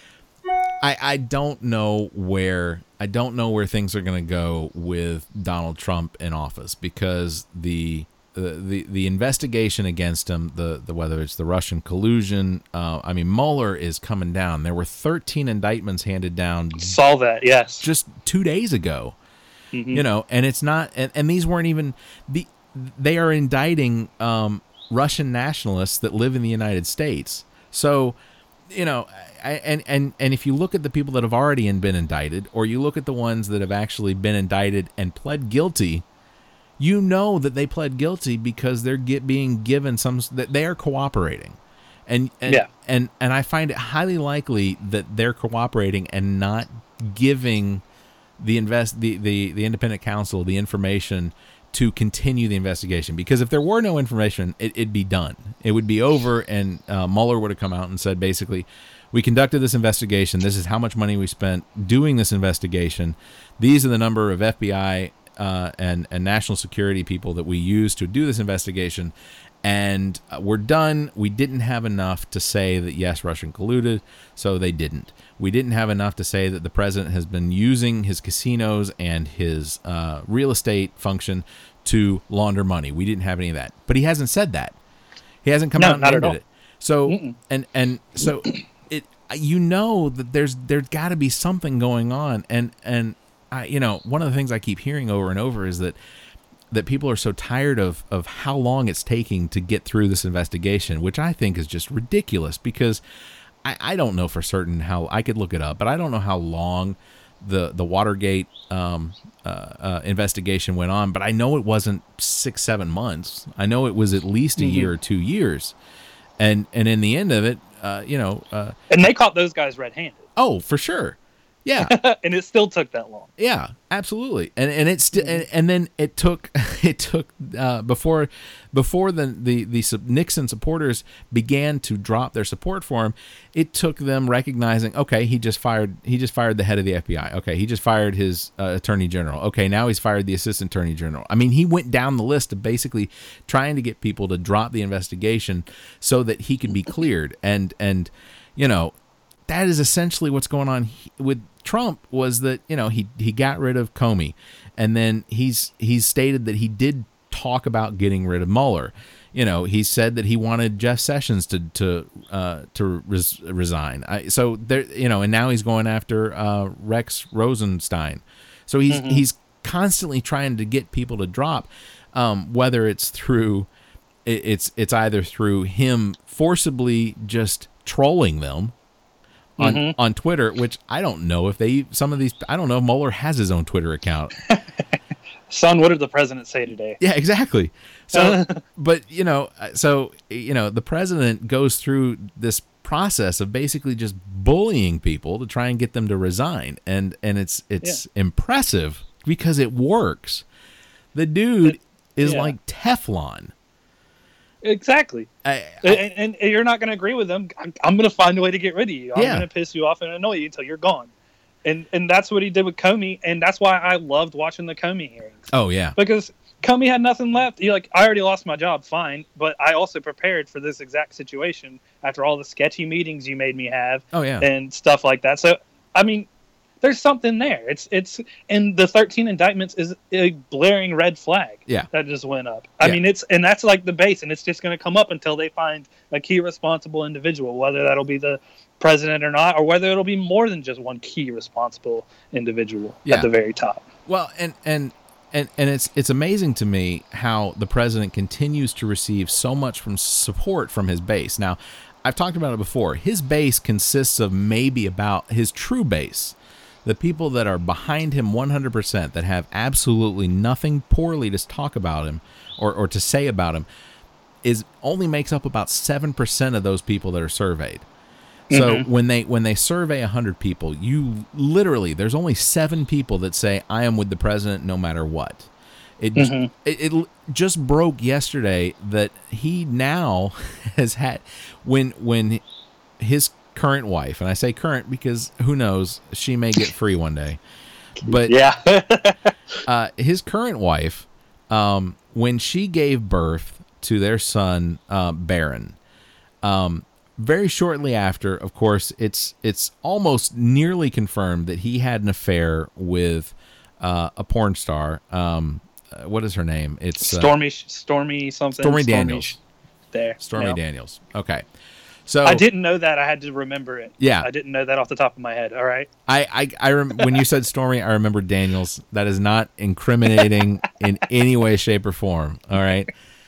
I, I, I don't know where I don't know where things are going to go with Donald Trump in office because the. The, the the investigation against him, the, the whether it's the Russian collusion, uh, I mean, Mueller is coming down. There were thirteen indictments handed down. Saw that, yes, just two days ago. Mm-hmm. You know, and it's not, and, and these weren't even the. They are indicting um, Russian nationalists that live in the United States. So, you know, I, and and and if you look at the people that have already been indicted, or you look at the ones that have actually been indicted and pled guilty. You know that they pled guilty because they're get, being given some that they are cooperating, and and, yeah. and and I find it highly likely that they're cooperating and not giving the invest the, the, the independent counsel the information to continue the investigation. Because if there were no information, it, it'd be done. It would be over, and uh, Mueller would have come out and said basically, we conducted this investigation. This is how much money we spent doing this investigation. These are the number of F B I. Uh, and, and national security people that we use to do this investigation, and uh, we're done. We didn't have enough to say that, yes, Russian colluded, so they didn't. We didn't have enough to say that the president has been using his casinos and his uh, real estate function to launder money. We didn't have any of that. But he hasn't said that. He hasn't come no, out and admitted it. So, Mm-mm. and and so it, you know that there's there's got to be something going on, and and. I, you know, one of the things I keep hearing over and over is that that people are so tired of, of how long it's taking to get through this investigation, which I think is just ridiculous because I, I don't know for certain how I could look it up, but I don't know how long the the Watergate um, uh, uh, investigation went on. But I know it wasn't six, seven months. I know it was at least a mm-hmm. year or two years. And and in the end of it, uh, you know. Uh, and they caught those guys red-handed. Oh, for sure. Yeah, and it still took that long. Yeah, absolutely, and and it's st- and, and then it took it took uh, before before the the the Nixon supporters began to drop their support for him. It took them recognizing, okay, he just fired he just fired the head of the F B I. Okay, he just fired his uh, attorney general. Okay, now he's fired the assistant attorney general. I mean, he went down the list of basically trying to get people to drop the investigation so that he could be cleared. And and you know. That is essentially what's going on with Trump was that, you know, he he got rid of Comey, and then he's he's stated that he did talk about getting rid of Mueller. You know, he said that he wanted Jeff Sessions to to uh, to res- resign. I, so there, you know, and now he's going after uh, Rex Rosenstein. So he's mm-hmm. he's constantly trying to get people to drop, um, whether it's through it, it's it's either through him forcibly just trolling them. On, mm-hmm. on Twitter, which I don't know if they some of these I don't know if Mueller has his own Twitter account. Son, what did the president say today? Yeah, exactly. So, but you know, so you know, the president goes through this process of basically just bullying people to try and get them to resign, and and it's it's yeah. impressive because it works. The dude it, is yeah. like Teflon. Exactly. I, I, and, and you're not going to agree with them. I'm, I'm going to find a way to get rid of you. I'm yeah. going to piss you off and annoy you until you're gone. And and that's what he did with Comey. And that's why I loved watching the Comey hearings. Oh, yeah. Because Comey had nothing left. You're like, I already lost my job. Fine. But I also prepared for this exact situation after all the sketchy meetings you made me have. Oh, yeah. And stuff like that. So, I mean, there's something there. It's it's and the thirteen indictments is a blaring red flag. Yeah. That just went up. I yeah. mean, it's and that's like the base, and it's just going to come up until they find a key responsible individual, whether that'll be the president or not, or whether it'll be more than just one key responsible individual yeah. at the very top. Well, and and and and it's it's amazing to me how the president continues to receive so much from support from his base. Now, I've talked about it before. His base consists of maybe about his true base. The people that are behind him one hundred percent, that have absolutely nothing poorly to talk about him or, or to say about him, is only makes up about seven percent of those people that are surveyed. So mm-hmm. when they when they survey one hundred people, you literally, there's only seven people that say, I am with the president no matter what. It, mm-hmm. it, it just broke yesterday that he now has had, when when his current wife, and I say current because who knows, she may get free one day. But yeah, uh, his current wife, um, when she gave birth to their son, uh, Barron, um, very shortly after, of course, it's it's almost nearly confirmed that he had an affair with uh, a porn star. Um, uh, what is her name? It's uh, Stormy, Stormy something. Stormy Daniels. There, Stormy yeah. Daniels. Okay, so I didn't know that. I had to remember it. Yeah, I didn't know that off the top of my head. All right. I I, I rem- when you said Stormy, I remember Daniels. That is not incriminating in any way, shape, or form. All right.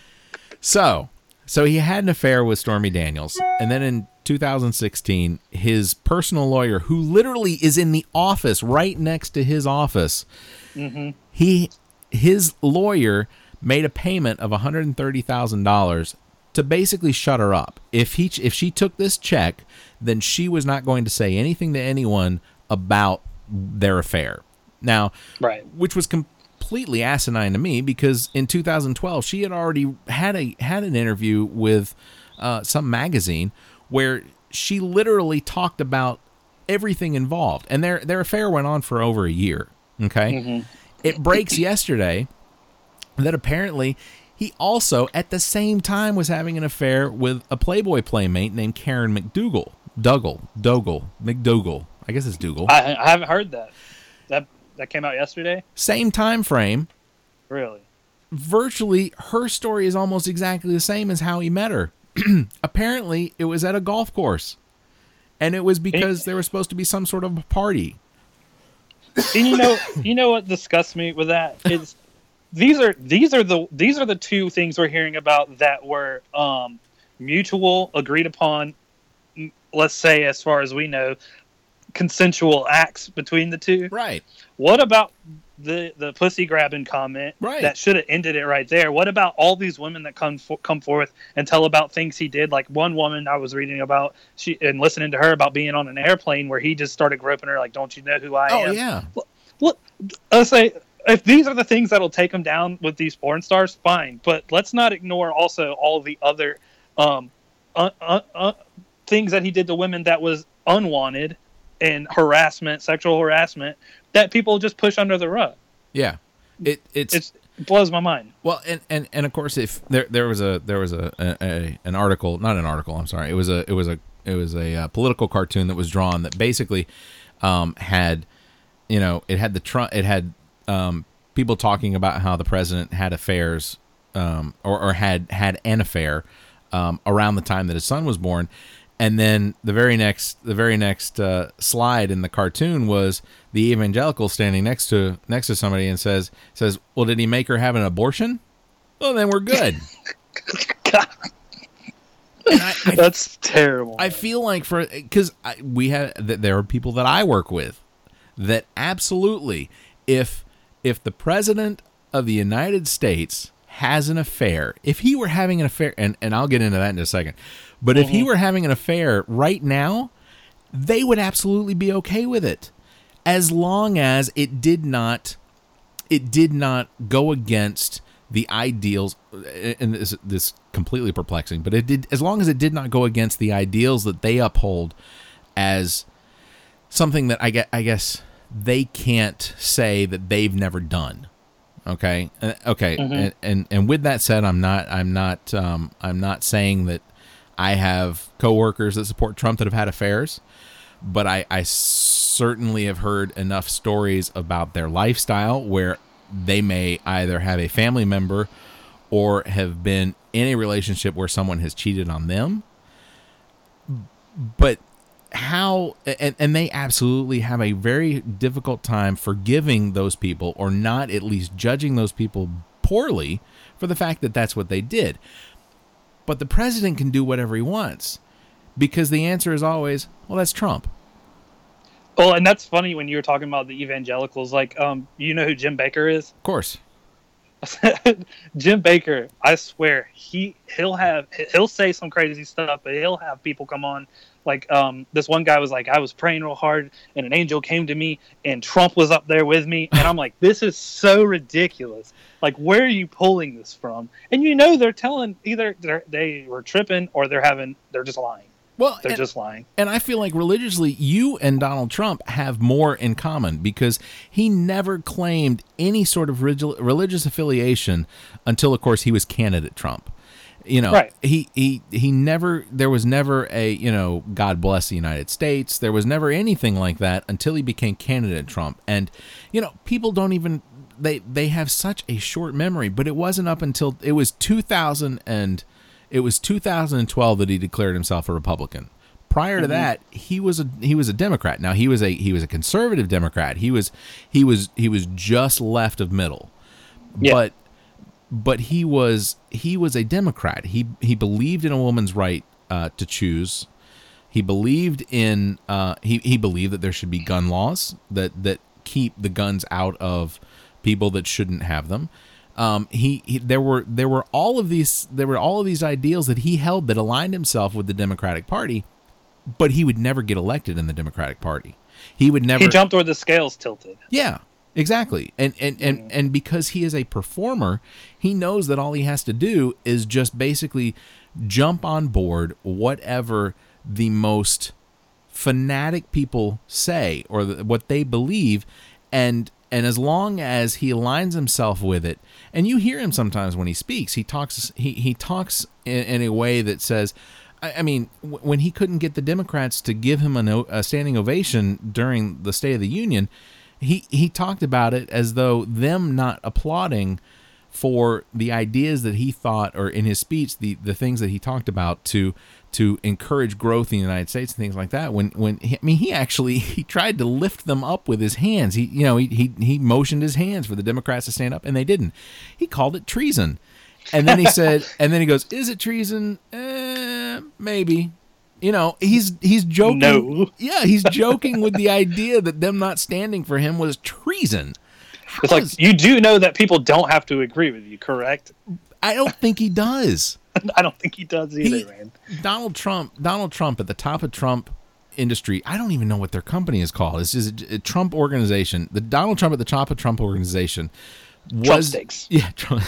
So. So he had an affair with Stormy Daniels, and then in two thousand sixteen, his personal lawyer, who literally is in the office right next to his office, mm-hmm. he his lawyer made a payment of one hundred thirty thousand dollars to basically shut her up. If he if she took this check, then she was not going to say anything to anyone about their affair. Now, right, which was completely completely asinine to me, because in two thousand twelve she had already had a had an interview with uh, some magazine where she literally talked about everything involved, and their their affair went on for over a year. Okay, mm-hmm. It breaks yesterday that apparently he also at the same time was having an affair with a Playboy playmate named Karen McDougal, Dougal, Dougal, McDougal. I guess it's Dougal. I, I haven't heard that. That. That came out yesterday? Same time frame. Really? Virtually, her story is almost exactly the same as how he met her. Apparently, it was at a golf course. And it was because there was supposed to be some sort of party. And you know, you know what disgusts me with that is these are these are the these are the two things we're hearing about that were um, mutual, agreed upon, let's say as far as we know, consensual acts between the two. Right. What about the the pussy grabbing comment? Right. That should have ended it right there. What about all these women that come for, come forth and tell about things he did? Like one woman I was reading about, she and listening to her about being on an airplane where he just started groping her. Like, don't you know who I oh, am? Oh yeah. Well, I say if these are the things that'll take him down with these porn stars, fine. But let's not ignore also all the other um, uh, uh, uh, things that he did to women that was unwanted. And harassment, sexual harassment, that people just push under the rug. Yeah, it it's, it's it blows my mind. Well, and, and, and of course, if there there was a there was a, a, a an article, not an article, I'm sorry, it was a it was a it was a uh, political cartoon that was drawn that basically um, had, you know, it had the Trump, it had um, people talking about how the president had affairs um, or or had had an affair um, around the time that his son was born. And then the very next, the very next uh, slide in the cartoon was the evangelical standing next to next to somebody and says says, "Well, did he make her have an abortion? Well, then we're good." I, I, That's terrible. I feel like for because we have there are people that I work with that absolutely, if if the president of the United States has an affair, if he were having an affair, and, and I'll get into that in a second, but mm-hmm. if he were having an affair right now, they would absolutely be okay with it, as long as it did not, it did not go against the ideals, and this this completely perplexing, but it did, as long as it did not go against the ideals that they uphold as something that I guess, I guess they can't say that they've never done. Okay. Uh, okay. Mm-hmm. And, and and with that said, I'm not I'm not um, I'm not saying that I have coworkers that support Trump that have had affairs, but I, I certainly have heard enough stories about their lifestyle where they may either have a family member or have been in a relationship where someone has cheated on them. But how, and, and they absolutely have a very difficult time forgiving those people, or not at least judging those people poorly for the fact that that's what they did. But the president can do whatever he wants, because the answer is always, well, that's Trump. Well, and that's funny when you were talking about the evangelicals. Like, um, you know who Jim Baker is? Of course. Jim Baker, I swear, he he'll have he'll say some crazy stuff, but he'll have people come on. Like, um, this one guy was like, I was praying real hard, and an angel came to me, and Trump was up there with me, and I'm like, this is so ridiculous. Like, where are you pulling this from? And you know they're telling either they're, they were tripping or they're having they're just lying. Well, they're and, just lying. And I feel like religiously, you and Donald Trump have more in common because he never claimed any sort of religious affiliation until, of course, he was candidate Trump. You know, right. he, he, he never, there was never a, you know, God bless the United States. There was never anything like that until he became candidate Trump. And, you know, people don't even, they, they have such a short memory, but it wasn't up until, it was two thousand and it was two thousand twelve that he declared himself a Republican. Prior to mm-hmm. that, he was a, he was a Democrat. Now he was a, he was a conservative Democrat. He was, he was, he was just left of middle, yeah. but But he was he was a Democrat. He he believed in a woman's right uh, to choose. He believed in uh, he he believed that there should be gun laws that that keep the guns out of people that shouldn't have them. Um, he, he there were there were all of these there were all of these ideals that he held that aligned himself with the Democratic Party, but he would never get elected in the Democratic Party. He would never. He jumped where the scales tilted. Yeah. Exactly. And and, and and because he is a performer, he knows that all he has to do is just basically jump on board whatever the most fanatic people say or the, what they believe, and and as long as he aligns himself with it, and you hear him sometimes when he speaks, he talks he he talks in, in a way that says, I, I mean, w- when he couldn't get the Democrats to give him a, a standing ovation during the State of the Union, He he talked about it as though them not applauding for the ideas that he thought, or in his speech, the, the things that he talked about to to encourage growth in the United States and things like that. When when he, I mean, he actually he tried to lift them up with his hands. He you know he he he motioned his hands for the Democrats to stand up, and they didn't. He called it treason, and then he said, and then he goes, "Is it treason? Eh, maybe." You know, he's he's joking. No. Yeah, he's joking with the idea that them not standing for him was treason. How it's like, is, you do know that people don't have to agree with you, correct? I don't think he does. I don't think he does either, he, man. Donald Trump, Donald Trump at the top of Trump industry. I don't even know what their company is called. It's just a, a Trump organization. The Donald Trump at the top of Trump organization was Trump steaks. Yeah, Trump,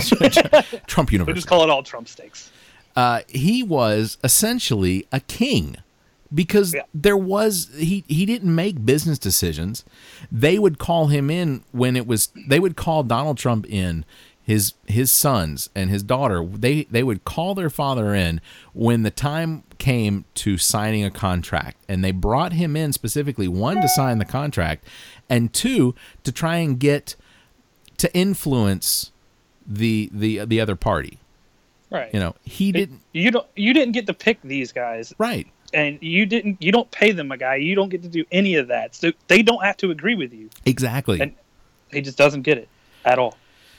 Trump University. We just call it all Trump steaks. Uh, he was essentially a king because yeah. there was he he didn't make business decisions. They would call him in when it was they would call Donald Trump in, his his sons and his daughter. They they would call their father in when the time came to signing a contract, and they brought him in specifically, one, to sign the contract, and two, to try and get to influence the the the other party. Right. You know, he didn't. It, you don't. You didn't get to pick these guys. Right. And you didn't. You don't pay them a guy. You don't get to do any of that. So they don't have to agree with you. Exactly. And he just doesn't get it at all.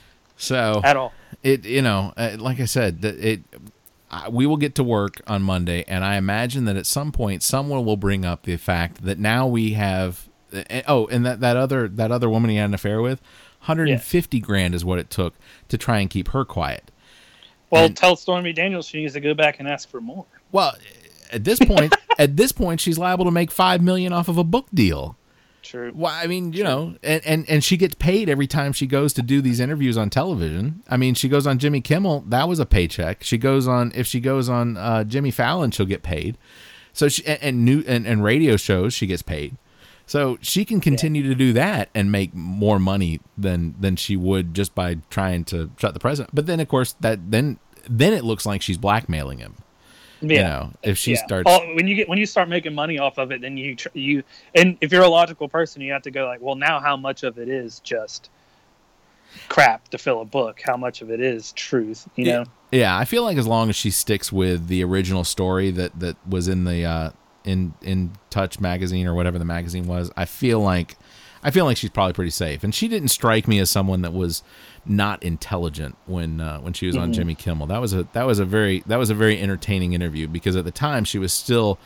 So at all. It. You know, uh, like I said, that it. Uh, we will get to work on Monday, and I imagine that at some point someone will bring up the fact that now we have. Uh, oh, and that, that other that other woman he had an affair with, one hundred fifty yeah. grand is what it took to try and keep her quiet. Well, and, tell Stormy Daniels she needs to go back and ask for more. Well, at this point, at this point, she's liable to make five million off of a book deal. True. Well, I mean, you True. know, and, and, and she gets paid every time she goes to do these interviews on television. I mean, she goes on Jimmy Kimmel, that was a paycheck. She goes on if she goes on uh, Jimmy Fallon, she'll get paid. So she and, and new and, and radio shows, she gets paid. So she can continue yeah. to do that and make more money than than she would just by trying to shut the president. But then, of course, that then then it looks like she's blackmailing him. Yeah. You know, if she yeah. starts oh, when you get when you start making money off of it, then you you and if you're a logical person, you have to go like, well, now how much of it is just crap to fill a book? How much of it is truth? You yeah. know? Yeah, I feel like as long as she sticks with the original story that that was in the. Uh, in in Touch magazine or whatever the magazine was, I feel like I feel like she's probably pretty safe. And she didn't strike me as someone that was not intelligent when uh, when she was mm-hmm. on Jimmy Kimmel. That was a that was a very that was a very entertaining interview, because at the time she was still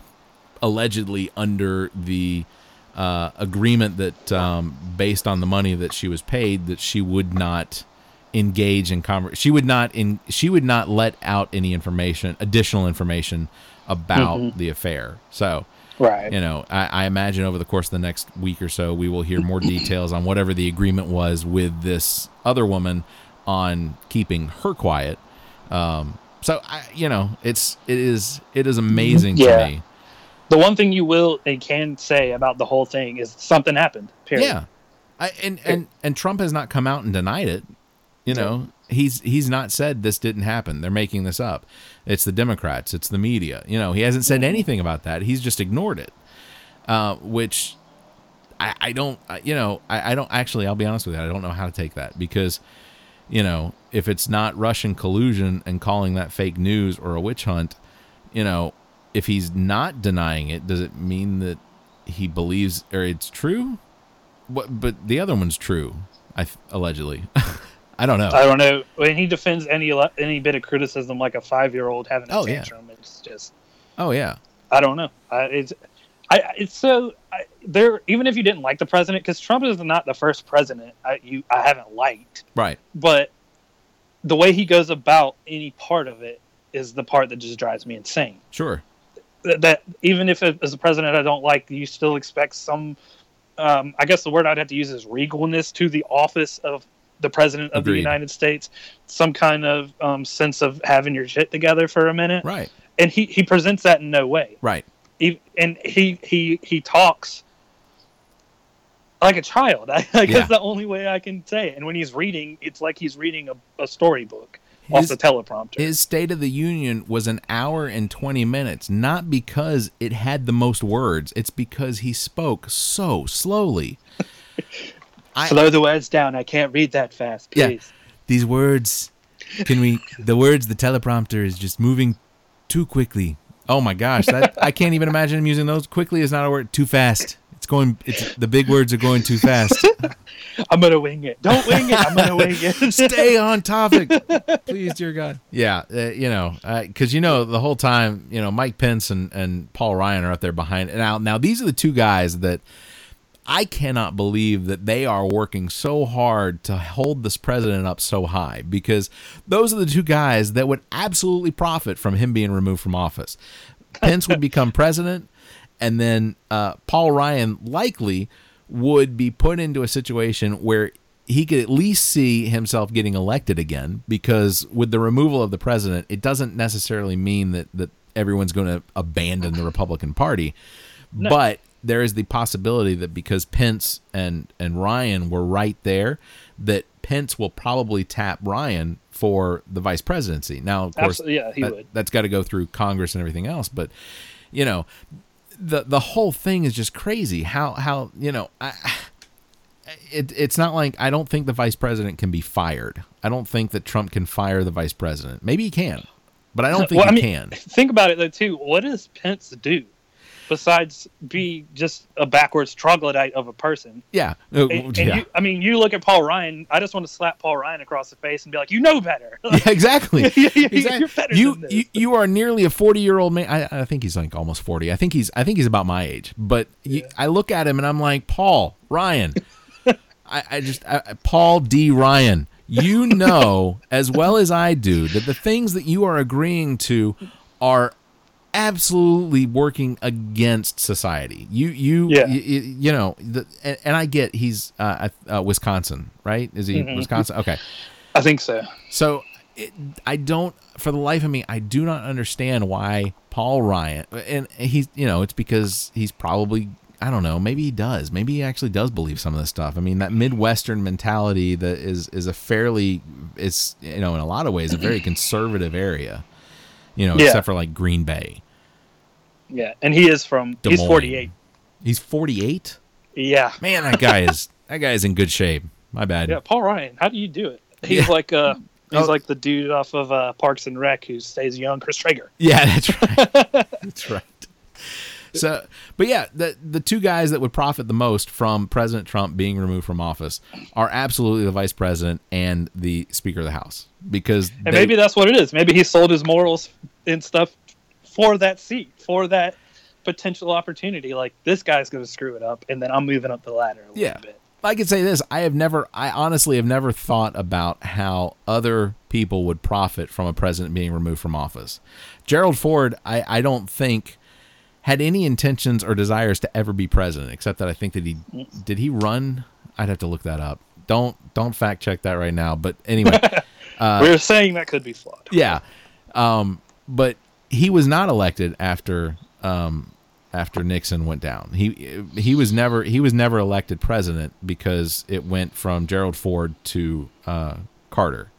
allegedly under the uh, agreement that um, based on the money that she was paid, that she would not engage in conver- she would not in she would not let out any information, additional information about mm-hmm. the affair. So, right. you know, I, I imagine over the course of the next week or so, we will hear more details on whatever the agreement was with this other woman on keeping her quiet. Um, So I, you know, it's it is it is amazing Yeah. to me. The one thing you will and can say about the whole thing is something happened. Period. Yeah, I, and and and Trump has not come out and denied it. You know, he's he's not said this didn't happen. They're making this up. It's the Democrats. It's the media. You know, he hasn't said anything about that. He's just ignored it, uh, which I, I don't. You know, I, I don't actually. I'll be honest with you. I don't know how to take that because, you know, if it's not Russian collusion and calling that fake news or a witch hunt, you know, if he's not denying it, does it mean that he believes or it's true? What? But the other one's true. I allegedly. I don't know. I don't know. When he defends any any bit of criticism like a five year old having a Oh, tantrum, yeah. it's just. Oh yeah. I don't know. I, it's, I it's so I, there. Even if you didn't like the president, because Trump is not the first president I you I haven't liked. Right. But the way he goes about any part of it is the part that just drives me insane. Sure. That, that even if it, as a president I don't like, you still expect some. Um, I guess the word I'd have to use is regalness to the office of the president of Agreed. the United States, some kind of um, sense of having your shit together for a minute. Right. And he, he presents that in no way. Right. He, and he, he, he talks like a child. I, I Yeah. guess the only way I can say it. And when he's reading, it's like he's reading a, a storybook off His- the teleprompter. His State of the Union was an hour and twenty minutes, not because it had the most words. It's because he spoke so slowly. I, Slow the words down. I can't read that fast, Yeah. please. These words, can we, the words, the teleprompter is just moving too quickly. Oh my gosh, that I can't even imagine him using those. Quickly is not a word. Too fast. It's going, it's, the big words are going too fast. I'm going to wing it. Don't wing it. I'm going to wing it. Stay on topic, please, dear God. Yeah, uh, you know, because, you know, the whole time, you know, Mike Pence and, and Paul Ryan are up there behind. Now, now, these are the two guys that I cannot believe that they are working so hard to hold this president up so high, because those are the two guys that would absolutely profit from him being removed from office. Pence would become president, and then uh, Paul Ryan likely would be put into a situation where he could at least see himself getting elected again, because with the removal of the president, it doesn't necessarily mean that, that everyone's going to abandon the Republican Party. No. But there is the possibility that because Pence and, and Ryan were right there, that Pence will probably tap Ryan for the vice presidency. Now, of course, Absolutely, yeah, he that, would. that's got to go through Congress and everything else. But, you know, the the whole thing is just crazy. How, how you know, I, it, it's not like I don't think the vice president can be fired. I don't think that Trump can fire the vice president. Maybe he can, but I don't think Well, he I mean, can. Think about it, though, too. What does Pence do besides be just a backwards troglodyte of a person? Yeah. Uh, And, and yeah. you, I mean, you look at Paul Ryan. I just want to slap Paul Ryan across the face and be like, "You know better." Yeah, exactly. exactly. You're better you, than this. you you are nearly a forty year old man. I, I think he's like almost forty. I think he's I think he's about my age. But you, I look at him and I'm like, Paul Ryan. I, I just I, Paul D. Ryan. You know as well as I do that the things that you are agreeing to are absolutely working against society. You you Yeah. you, you know the, and, and I get he's uh, uh, Wisconsin, right? Is he Mhm. Wisconsin? Okay. I think so. So it, I don't, for the life of me, I do not understand why Paul Ryan, and he's, you know, it's because he's probably, I don't know, maybe he does. Maybe he actually does believe some of this stuff. I mean, that Midwestern mentality that is, is a fairly, it's, you know, in a lot of ways, a very conservative area, you know, Yeah. except for like Green Bay. Yeah, and he is from. Des He's Moines. forty-eight. He's forty-eight? Yeah. Man, that guy is, that guy is in good shape. My bad. Yeah, Paul Ryan. How do you do it? He's Yeah. like uh, he's Oh. like the dude off of uh, Parks and Rec who stays young, Chris Traeger. Yeah, that's right. That's right. So, but yeah, the the two guys that would profit the most from President Trump being removed from office are absolutely the vice president and the Speaker of the House, because And they- maybe that's what it is. Maybe he sold his morals and stuff for that seat, for that potential opportunity. Like, this guy's going to screw it up, and then I'm moving up the ladder a little Yeah. bit. I could say this: I have never, I honestly have never thought about how other people would profit from a president being removed from office. Gerald Ford, I, I don't think had any intentions or desires to ever be president, except that I think that he did he run. I'd have to look that up. Don't don't fact check that right now. But anyway, uh, We're saying that could be flawed. yeah. Um, but he was not elected after um, after Nixon went down. He he was never he was never elected president because it went from Gerald Ford to uh, Carter.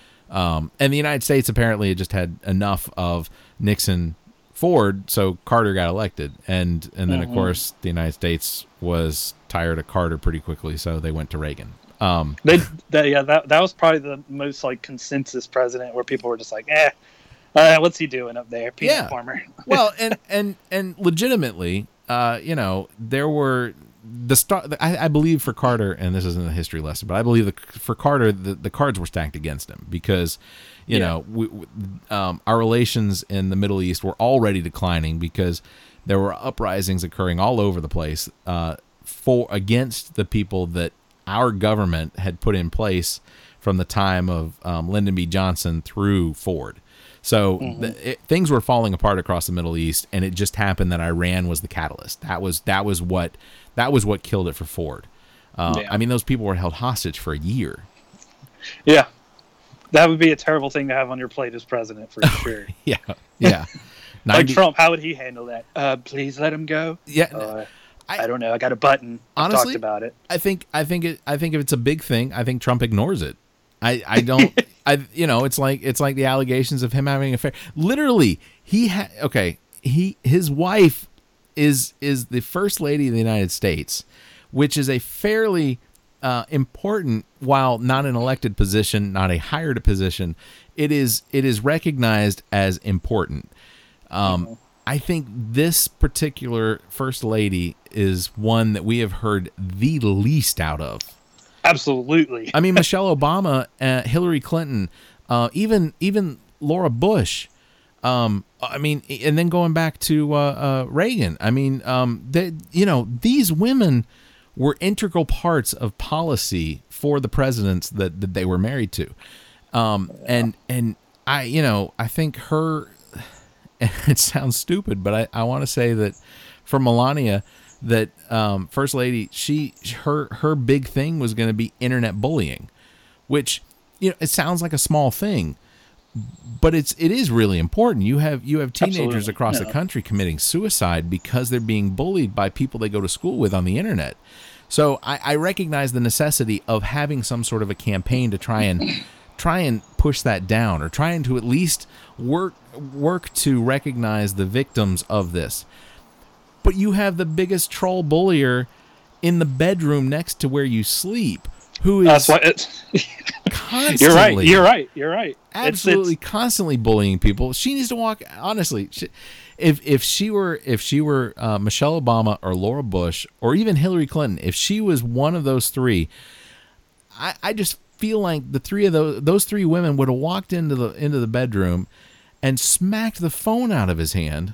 Um, and the United States apparently had just had enough of Nixon, Ford, so Carter got elected, and and then mm-hmm. of course the United States was tired of Carter pretty quickly, so they went to Reagan. Um, they, they, yeah, that that was probably the most like consensus president where people were just like, eh, uh, what's he doing up there, peanut yeah. farmer? well, and and and legitimately, uh, you know, there were. The start, I, I believe for Carter, and this isn't a history lesson, but I believe that for Carter, the, the cards were stacked against him because, you yeah. know, we, we, um, our relations in the Middle East were already declining because there were uprisings occurring all over the place uh, for against the people that our government had put in place from the time of um, Lyndon B. Johnson through Ford. So mm-hmm. the, it, things were falling apart across the Middle East, and it just happened that Iran was the catalyst. That was that was what that was what killed it for Ford. Uh, yeah. I mean, those people were held hostage for a year. Yeah, that would be a terrible thing to have on your plate as president, for sure. yeah, yeah. ninety Like Trump, how would he handle that? Uh, please let him go. Yeah. Uh, I, I don't know. I got a button. Honestly, I've talked about it. I think I think it. I think if it's a big thing, I think Trump ignores it. I, I don't I you know it's like it's like the allegations of him having an affair. Literally, he had okay. He his wife is is the first lady of the United States, which is a fairly uh, important, while not an elected position, not a hired position. It is it is recognized as important. Um, mm-hmm. I think this particular first lady is one that we have heard the least out of. Absolutely. I mean, Michelle Obama, uh, Hillary Clinton, uh, even even Laura Bush. Um, I mean, and then going back to uh, uh, Reagan. I mean, um, they, you know, these women were integral parts of policy for the presidents that, that they were married to. Um, yeah. And and I, you know, I think her. It sounds stupid, but I, I want to say that for Melania, that um, First Lady, she her her big thing was going to be internet bullying, which, you know, it sounds like a small thing, but it's it is really important. You have you have teenagers Absolutely. across yeah. the country committing suicide because they're being bullied by people they go to school with on the internet. So I, I recognize the necessity of having some sort of a campaign to try and try and push that down, or trying to at least work work to recognize the victims of this. But you have the biggest troll bullier in the bedroom next to where you sleep, who is That's what it's constantly. You're right. You're right. You're right. Absolutely, it's, it's... constantly bullying people. She needs to walk. Honestly, she, if if she were if she were uh, Michelle Obama or Laura Bush or even Hillary Clinton, if she was one of those three, I, I just feel like the three of those those three women would have walked into the into the bedroom and smacked the phone out of his hand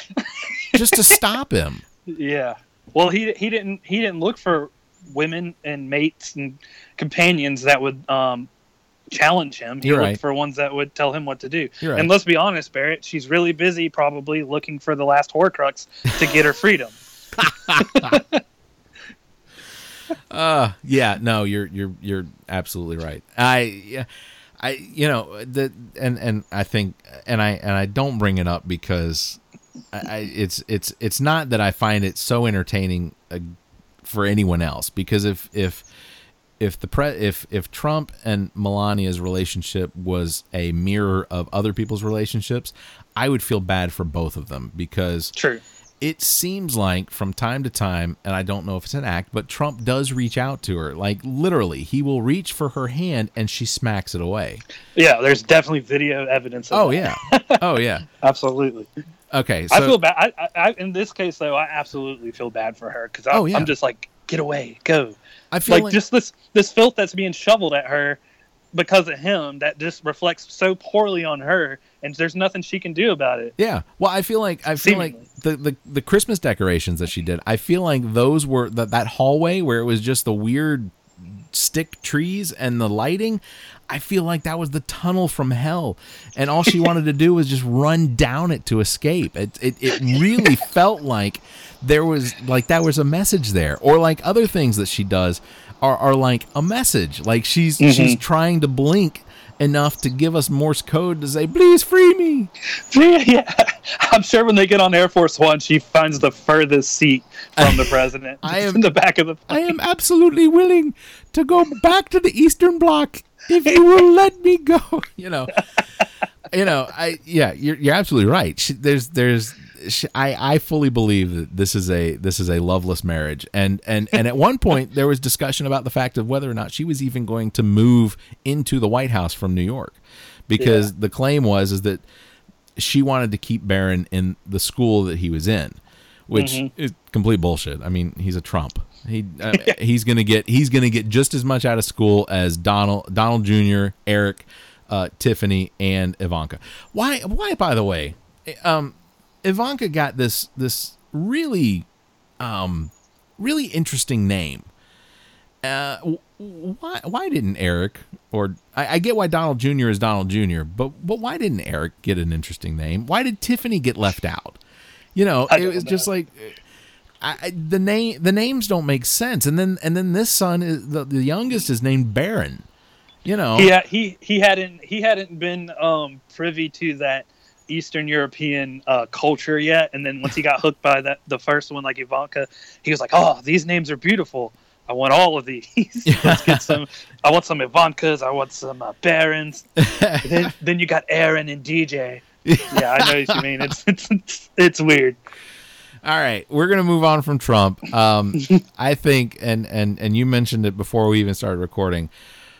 just to stop him. Yeah. Well, he he didn't he didn't look for women and mates and companions that would um, challenge him. He You're looked right. for ones that would tell him what to do. You're right. And let's be honest, Barrett, she's really busy probably looking for the last Horcrux to get her freedom. uh yeah, no, you're you're you're absolutely right. I I you know the and and I think and I and I don't bring it up because I, it's it's it's not that I find it so entertaining uh, for anyone else, because if if if the pre if if Trump and Melania's relationship was a mirror of other people's relationships, I would feel bad for both of them, because True. It seems like from time to time, and I don't know if it's an act, but Trump does reach out to her. Like, literally, he will reach for her hand and she smacks it away. Yeah, there's definitely video evidence of Oh, that. yeah. Oh, yeah. Absolutely. Okay, so... I feel bad. I, I, in this case, though, I absolutely feel bad for her, because oh, yeah. I'm just like, get away, go. I feel like, like just this, this filth that's being shoveled at her because of him, that just reflects so poorly on her, and there's nothing she can do about it. Yeah. Well, I feel like I feel Seemingly. like the, the the Christmas decorations that she did, I feel like those were that that hallway where it was just the weird stick trees and the lighting. I feel like that was the tunnel from hell, and all she wanted to do was just run down it to escape. It it, it really felt like there was like that was a message there, or like other things that she does are, are like a message. Like she's mm-hmm. she's trying to blink enough to give us Morse code to say, please free me. Yeah, I'm sure when they get on Air Force One, she finds the furthest seat from the president. I am in the back of the plane. I am absolutely willing to go back to the Eastern Bloc if you will let me go. You know, you know, I yeah, you're you're absolutely right. She, there's there's she, I I fully believe that this is a this is a loveless marriage, and and and at one point there was discussion about the fact of whether or not she was even going to move into the White House from New York, because Yeah. the claim was is that she wanted to keep Barron in the school that he was in, which Mm-hmm. is complete bullshit. I mean, he's a Trump. He uh, he's gonna get he's gonna get just as much out of school as Donald Donald Junior, Eric, uh, Tiffany, and Ivanka. Why? Why? By the way, um, Ivanka got this this really, um, really interesting name. Uh, why? Why didn't Eric or I, I get why Donald Junior is Donald Junior, but but why didn't Eric get an interesting name? Why did Tiffany get left out? You know, I it don't was know. just like. I, I- the name the names don't make sense, and then and then this son is the, the youngest is named Baron. You know, He, ha- he he hadn't he hadn't been um, privy to that Eastern European uh, culture yet, and then once he got hooked by that the first one like Ivanka, he was like, "Oh, these names are beautiful. I want all of these. Let's get some. I want some Ivankas. I want some uh, Barons." then then you got Aaron and D J. Yeah, I know what you mean. It's it's it's, it's weird. All right, we're gonna move on from Trump. Um, I think, and and and you mentioned it before we even started recording.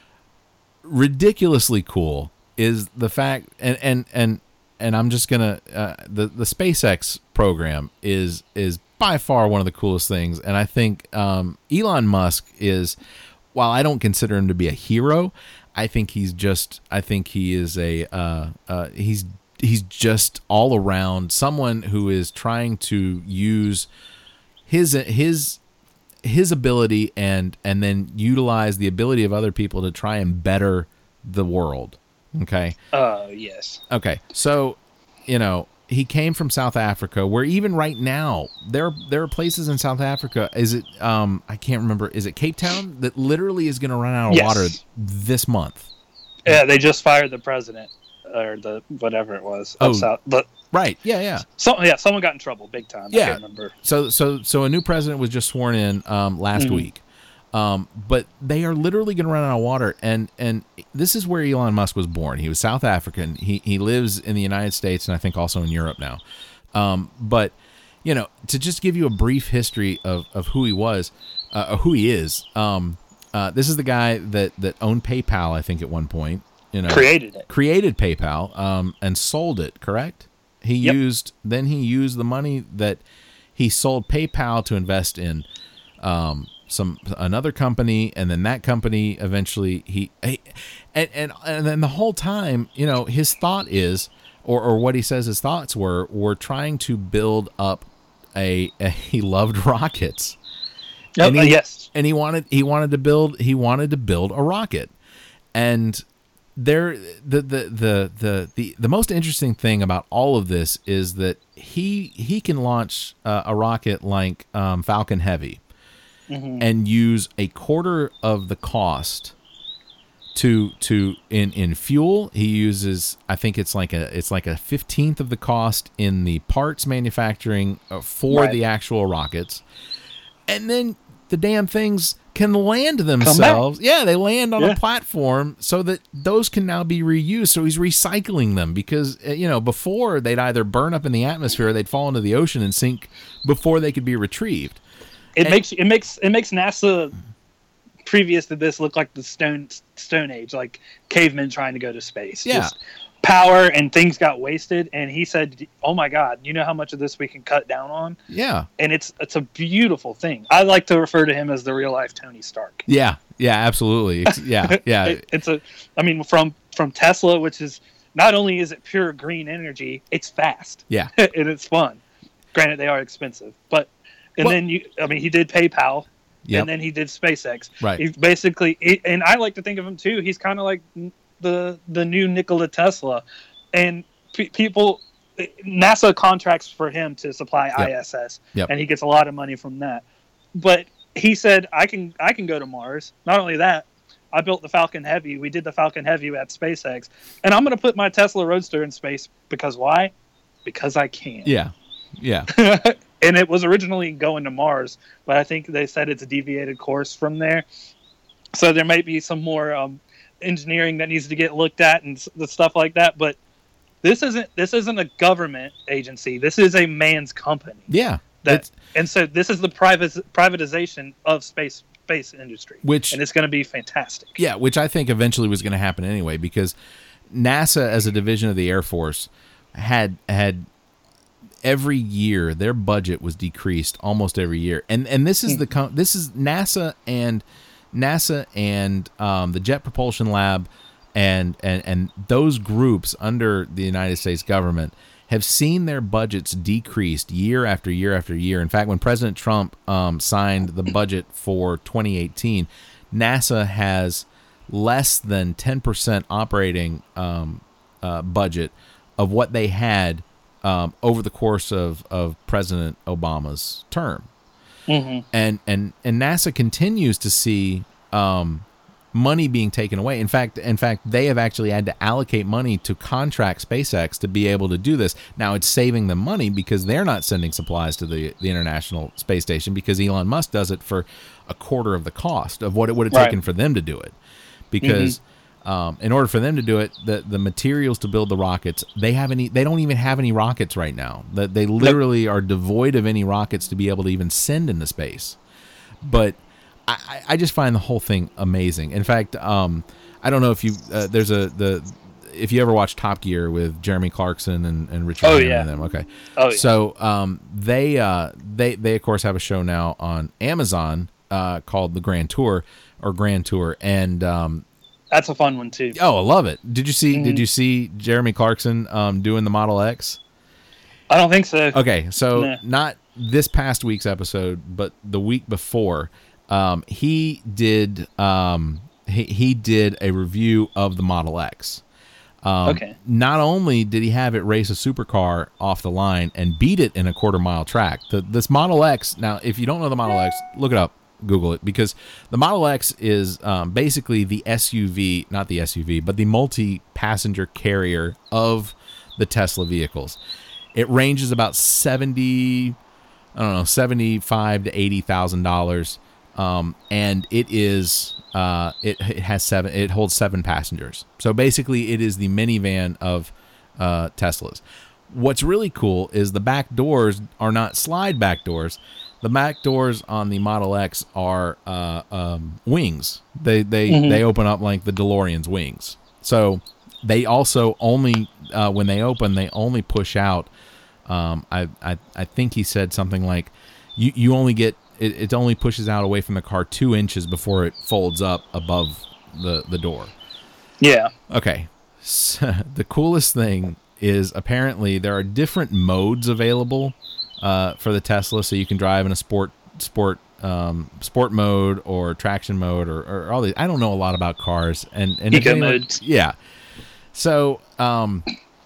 Ridiculously cool is the fact, and and and and I'm just gonna uh, the the SpaceX program is is by far one of the coolest things, and I think um, Elon Musk is, while I don't consider him to be a hero, I think he's just I think he is a uh, uh, he's he's just all around someone who is trying to use his his his ability and and then utilize the ability of other people to try and better the world. Okay. Uh, yes. Okay. So, you know, he came from South Africa, where even right now there there are places in South Africa. Is it um I can't remember. Is it Cape Town that literally is going to run out of Yes. water this month? Yeah, they just fired the president or the whatever it was. Oh. Of South, but Right. Yeah. Yeah. some yeah, someone got in trouble big time. I Yeah. can't remember. So so so a new president was just sworn in um, last Mhm. week, um, but they are literally going to run out of water, and and this is where Elon Musk was born. He was South African. He he lives in the United States and I think also in Europe now. Um, but you know, to just give you a brief history of, of who he was, uh, or who he is. Um, uh, this is the guy that that owned PayPal, I think, at one point. You know, Created it. created PayPal um, and sold it. Correct. He Yep. used then he used the money that he sold PayPal to invest in um, some another company, and then that company eventually he, he and and and then the whole time, you know, his thought is, or or what he says his thoughts were, were trying to build up a, a he loved rockets. Yep, And uh, he- yes. and he wanted he wanted to build he wanted to build a rocket, and there the the the the the, the most interesting thing about all of this is that he he can launch uh, a rocket like um, Falcon Heavy Mhm. and use a quarter of the cost to to in in fuel. He uses I think it's like a it's like a fifteenth of the cost in the parts manufacturing uh, for Right. the actual rockets, and then the damn things can land themselves. Yeah, they land on Yeah. a platform so that those can now be reused. So he's recycling them because uh, you know before they'd either burn up in the atmosphere, or they'd fall into the ocean and sink before they could be retrieved. It and- makes it makes it makes NASA previous to this look like the stone stone age, like cavemen trying to go to space. Yeah. Just power and things got wasted, and he said, "Oh my God, you know how much of this we can cut down on?" Yeah, And it's it's a beautiful thing. I like to refer to him as the real life Tony Stark. yeah, yeah, absolutely. It's- yeah, yeah, It- it's a, I mean, from from Tesla, which is not only is it pure green energy, it's fast yeah. and it's fun. Granted, they are expensive, but and Well- then you, I mean, he did PayPal. Yep. And then he did SpaceX. Right. He's basically, he- and I like to think of him too. He's kind of like the the new Nikola Tesla, and pe- people, NASA contracts for him to supply I S S, Yep. and he gets a lot of money from that. But he said, "I can I can go to Mars. Not only that, I built the Falcon Heavy. We did the Falcon Heavy at SpaceX, and I'm going to put my Tesla Roadster in space because why? Because I can. Yeah, yeah. And it was originally going to Mars, but I think they said it's a deviated course from there. So there might be some more um, engineering that needs to get looked at and the stuff like that. But this isn't this isn't a government agency. This is a man's company. Yeah. That and so this is the private privatization of space space industry, which and it's going to be fantastic. Yeah, which I think eventually was going to happen anyway, because NASA, as a division of the Air Force, had had. Every year their budget was decreased almost every year, and and this is the com- this is NASA and NASA and um, the Jet Propulsion Lab and and and those groups under the United States government have seen their budgets decreased year after year after year. In fact, when President Trump um, signed the budget for twenty eighteen, NASA has less than ten percent operating um, uh, budget of what they had Um, over the course of, of President Obama's term. Mm-hmm. And, and and NASA continues to see um, money being taken away. In fact, in fact, they have actually had to allocate money to contract SpaceX to be able to do this. Now, it's saving them money because they're not sending supplies to the, the International Space Station, because Elon Musk does it for a quarter of the cost of what it would have right. taken for them to do it. Because mm-hmm. Um, in order for them to do it, the, the materials to build the rockets, they have any, they don't even have any rockets right now. That they literally are devoid of any rockets to be able to even send into space. But I, I just find the whole thing amazing. In fact, um, I don't know if you uh, there's a the if you ever watch Top Gear with Jeremy Clarkson and, and Richard oh, Hammond yeah. and them. Okay. Oh, yeah. So um, they uh, they they of course have a show now on Amazon uh, called The Grand Tour or Grand Tour, and um, that's a fun one too. Oh, I love it. Did you see? Mm-hmm. Did you see Jeremy Clarkson um, doing the Model X? I don't think so. Okay, so nah. not this past week's episode, but the week before, um, he did um, he he did a review of the Model X. Um, okay. Not only did he have it race a supercar off the line and beat it in a quarter mile track, the, this Model X. Now, if you don't know the Model X, look it up. Google it, because the Model X is um, basically the S U V, not the S U V, but the multi-passenger carrier of the Tesla vehicles. It ranges about seventy, I don't know, seventy-five to eighty thousand dollars, um, and it is uh, it, it has seven. It holds seven passengers. So basically, it is the minivan of uh, Teslas. What's really cool is the back doors are not slide back doors. The back doors on the Model X are uh, um, wings. They they, mm-hmm. they open up like the DeLorean's wings. So they also only uh, when they open, they only push out. Um, I, I I think he said something like, you you only get it, it only pushes out away from the car two inches before it folds up above the the door. Yeah. Okay. So the coolest thing is apparently there are different modes available. Uh, for the Tesla, so you can drive in a sport sport um, sport mode or traction mode or, or all these. I don't know a lot about cars and, and eco anyone, modes. Yeah. So um,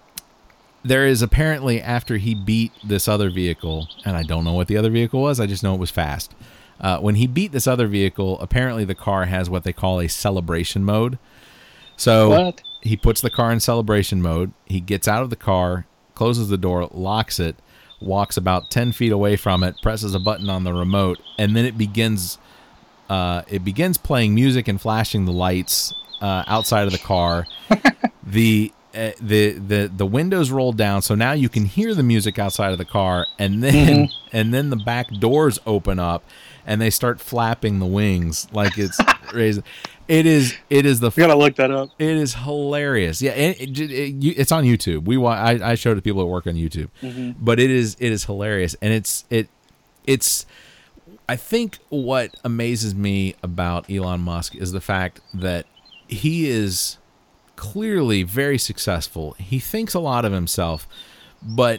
there is apparently, after he beat this other vehicle, and I don't know what the other vehicle was. I just know it was fast. Uh, when he beat this other vehicle, apparently the car has what they call a celebration mode. So what? He puts the car in celebration mode. He gets out of the car, closes the door, locks it, walks about ten feet away from it, presses a button on the remote, and then it begins uh, it begins playing music and flashing the lights uh, outside of the car. the uh, the the the windows roll down, so now you can hear the music outside of the car, and then mm-hmm. and then the back doors open up, and they start flapping the wings like it's raising. It is. It is the. You gotta look that up. It is hilarious. Yeah, it, it, it, it's on YouTube. We I, I showed it to people that work on YouTube, mm-hmm. but it is it is hilarious, and it's it it's. I think what amazes me about Elon Musk is the fact that he is clearly very successful. He thinks a lot of himself, but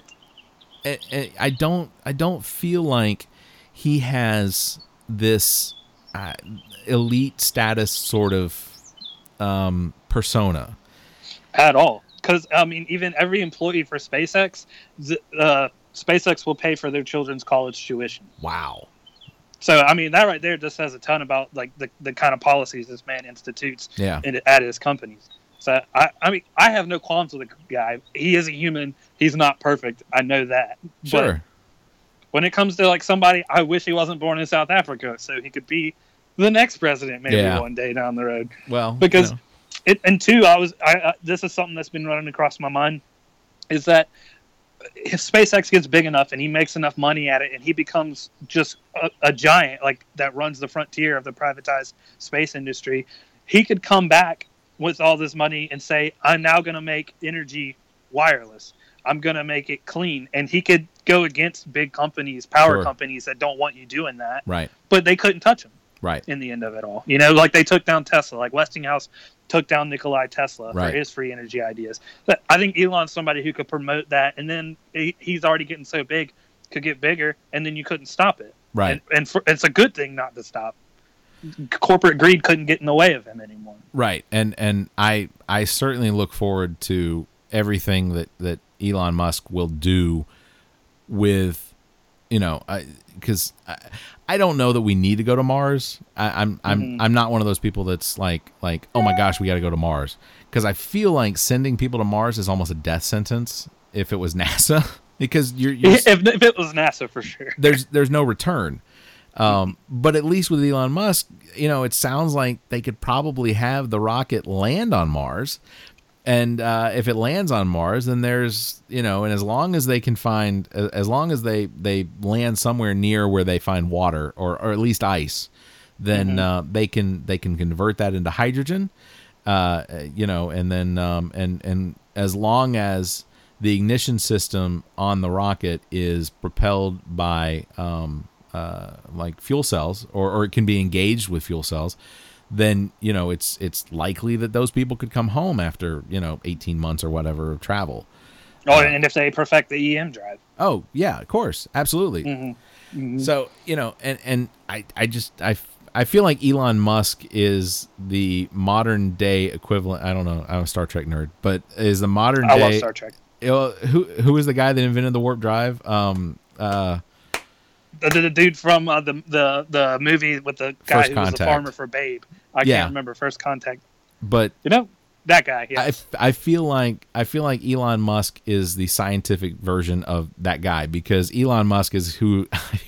I don't I don't feel like he has this uh, elite status sort of um, persona at all. Because I mean, even every employee for SpaceX, uh, SpaceX will pay for their children's college tuition. Wow. So I mean, that right there just says a ton about like the, the kind of policies this man institutes Yeah. in, at his companies. So I, I mean, I have no qualms with the guy. He is a human. He's not perfect. I know that. Sure. But when it comes to like somebody, I wish he wasn't born in South Africa so he could be the next president maybe Yeah. one day down the road. Well, Because you know. it, and two, I was, I, uh, this is something that's been running across my mind, is that if SpaceX gets big enough and he makes enough money at it and he becomes just a, a giant like that runs the frontier of the privatized space industry, he could come back with all this money and say, I'm now going to make energy wireless. I'm going to make it clean. And he could go against big companies, power Sure. companies that don't want you doing that. Right. But they couldn't touch him Right. in the end of it all. You know, like they took down Tesla, like Westinghouse took down Nikolai Tesla Right. for his free energy ideas. But I think Elon's somebody who could promote that. And then he, he's already getting so big, could get bigger, and then you couldn't stop it. Right. And, and for, it's a good thing not to stop. Corporate greed couldn't get in the way of him anymore. Right. And and I I certainly look forward to everything that, that Elon Musk will do with, you know, because I, I, I don't know that we need to go to Mars. I, I'm I'm Mhm. I'm not one of those people that's like like oh my gosh we got to go to Mars, because I feel like sending people to Mars is almost a death sentence if it was NASA, because you're, you're If, if it was NASA, for sure. there's there's no return. Um, but at least with Elon Musk, you know, it sounds like they could probably have the rocket land on Mars. And uh, if it lands on Mars, then there's, you know, and as long as they can find, as long as they, they land somewhere near where they find water or, or at least ice, then Mhm. uh, they can they can convert that into hydrogen, uh, you know, and then um, and and as long as the ignition system on the rocket is propelled by um, uh, like fuel cells, or, or it can be engaged with fuel cells, then, you know, it's it's likely that those people could come home after, you know, eighteen months or whatever of travel. Oh, and if they perfect the E M drive. Oh, yeah, of course. Absolutely. Mm-hmm. Mm-hmm. So, you know, and, and I, I just, I, I feel like Elon Musk is the modern day equivalent. I don't know. I'm a Star Trek nerd, but is the modern I day. love Star Trek. You know, who, who was the guy that invented the warp drive? Um, uh, The, the, the dude from uh, the, the the movie with the guy First who was Contact. the farmer for Babe. I Yeah. can't remember First Contact. but You know that guy. Yeah. I, I feel like I feel like Elon Musk is the scientific version of that guy, because Elon Musk is who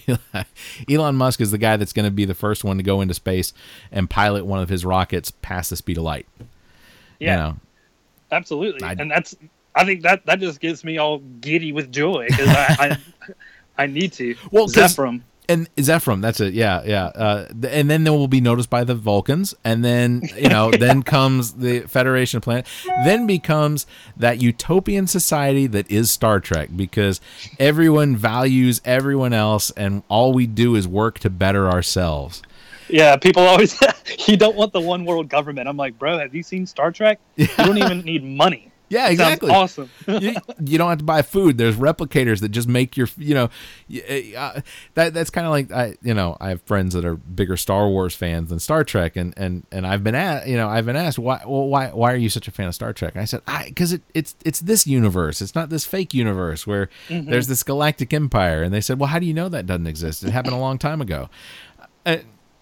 Elon Musk is the guy that's going to be the first one to go into space and pilot one of his rockets past the speed of light. yeah. You know? Absolutely. I- and that's. I think that that just gets me all giddy with joy because I, I I need to. Well, 'cause- Zephram. And Zephram, that's it. Yeah, yeah. Uh, th- and then they will be noticed by the Vulcans, and then you know, then comes the Federation of Planet. Then becomes that utopian society that is Star Trek, because everyone values everyone else, and all we do is work to better ourselves. Yeah, people always. You don't want the one world government. I'm like, bro, have you seen Star Trek? You don't even need money. Yeah, It exactly. Sounds awesome. you, you don't have to buy food. There's replicators that just make your, you know, y- uh, that that's kind of like I, you know, I have friends that are bigger Star Wars fans than Star Trek, and and and I've been at, you know, I've been asked why, well, why why are you such a fan of Star Trek? And I said, I because it it's it's this universe. It's not this fake universe where Mm-hmm. there's this galactic empire. And they said, well, how do you know that doesn't exist? It happened a long time ago. Uh,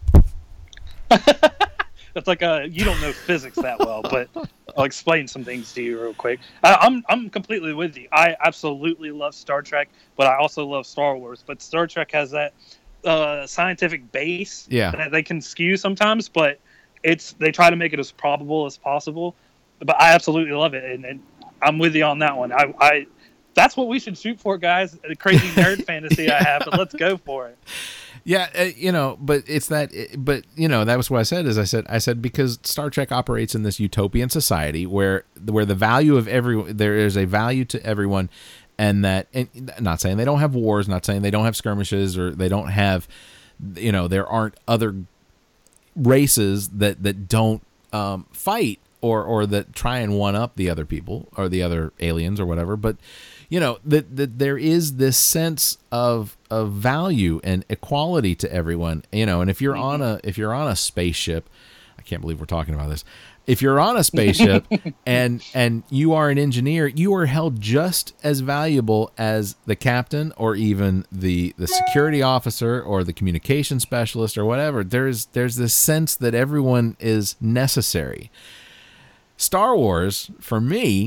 It's like uh, you don't know physics that well, but I'll explain some things to you real quick. I, I'm I'm completely with you. I absolutely love Star Trek, but I also love Star Wars. But Star Trek has that uh, scientific base Yeah. that they can skew sometimes, but it's they try to make it as probable as possible. But I absolutely love it, and, and I'm with you on that one. I, I that's what we should shoot for, guys. The crazy nerd fantasy I have, but let's go for it. Yeah, uh, you know, but it's that, but you know, that was what I said. Is I said, I said because Star Trek operates in this utopian society where where the value of every there is a value to everyone, and that, and not saying they don't have wars, not saying they don't have skirmishes, or they don't have, you know, there aren't other races that that don't um, fight or or that try and one up the other people or the other aliens or whatever, but. You know, that that there is this sense of of value and equality to everyone. You know, and if you're on a if you're on a spaceship, I can't believe we're talking about this. If you're on a spaceship and and you are an engineer, you are held just as valuable as the captain or even the the security officer or the communication specialist or whatever. There's there's this sense that everyone is necessary. Star Wars, for me,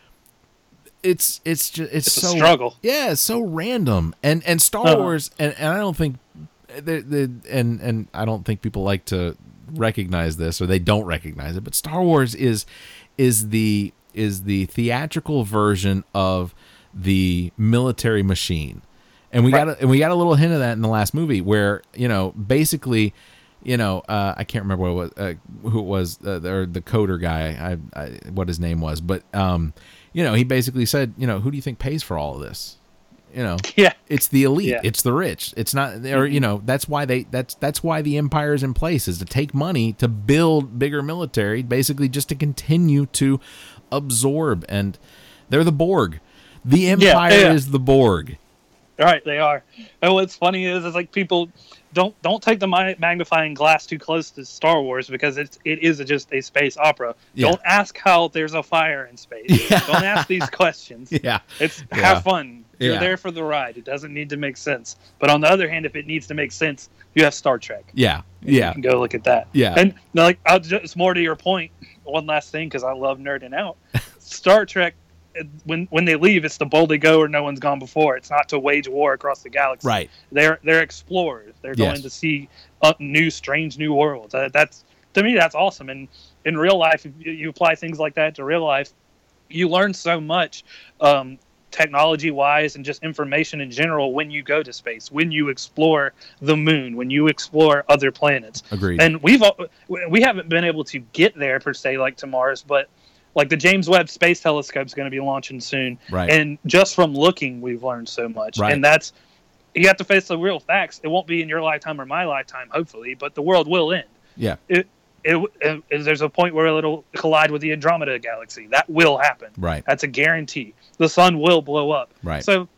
it's it's just it's, It's a so struggle. Yeah, it's so random. And and Star Uh-huh. Wars, and, and I don't think the the and and I don't think people like to recognize this, or they don't recognize it, but Star Wars is is the is the theatrical version of the military machine. And we Right. got a, and we got a little hint of that in the last movie where, you know, basically, you know, uh, I can't remember what it was, uh, who it was, uh, or the coder guy, I, I what his name was, but um, you know, he basically said, you know, who do you think pays for all of this? You know, Yeah. it's the elite, Yeah. it's the rich. It's not, or you know, that's why they that's that's why the empire is in place, is to take money to build bigger military, basically just to continue to absorb. And they're the Borg. The empire yeah. is the Borg. Right, they are. And what's funny is, is like people don't don't take the mi- magnifying glass too close to Star Wars, because it's it is just a space opera. Yeah. Don't ask how there's a fire in space. Yeah. Don't ask these questions. Yeah, It's Yeah. have fun. You're Yeah. there for the ride. It doesn't need to make sense. But on the other hand, if it needs to make sense, you have Star Trek. yeah, You yeah, can go look at that. Yeah. And like, I'll just more to your point. One last thing, because I love nerding out. Star Trek, when when they leave, it's to boldly go or no one's gone before. It's not to wage war across the galaxy. right. They're they're explorers. They're Yes. going to see uh, new, strange, new worlds. Uh, that's to me, that's awesome. And in real life, if you, you apply things like that to real life, you learn so much, um, technology-wise and just information in general when you go to space, when you explore the moon, when you explore other planets. Agreed. And we've al- we haven't been able to get there per se, like to Mars, but like the James Webb Space Telescope is going to be launching soon. Right. And just from looking, we've learned so much. Right. And that's, you have to face the real facts. It won't be in your lifetime or my lifetime, hopefully, but the world will end. Yeah, It, it, it, there's a point where it'll collide with the Andromeda galaxy. That will happen. right, That's a guarantee. The sun will blow up. right. So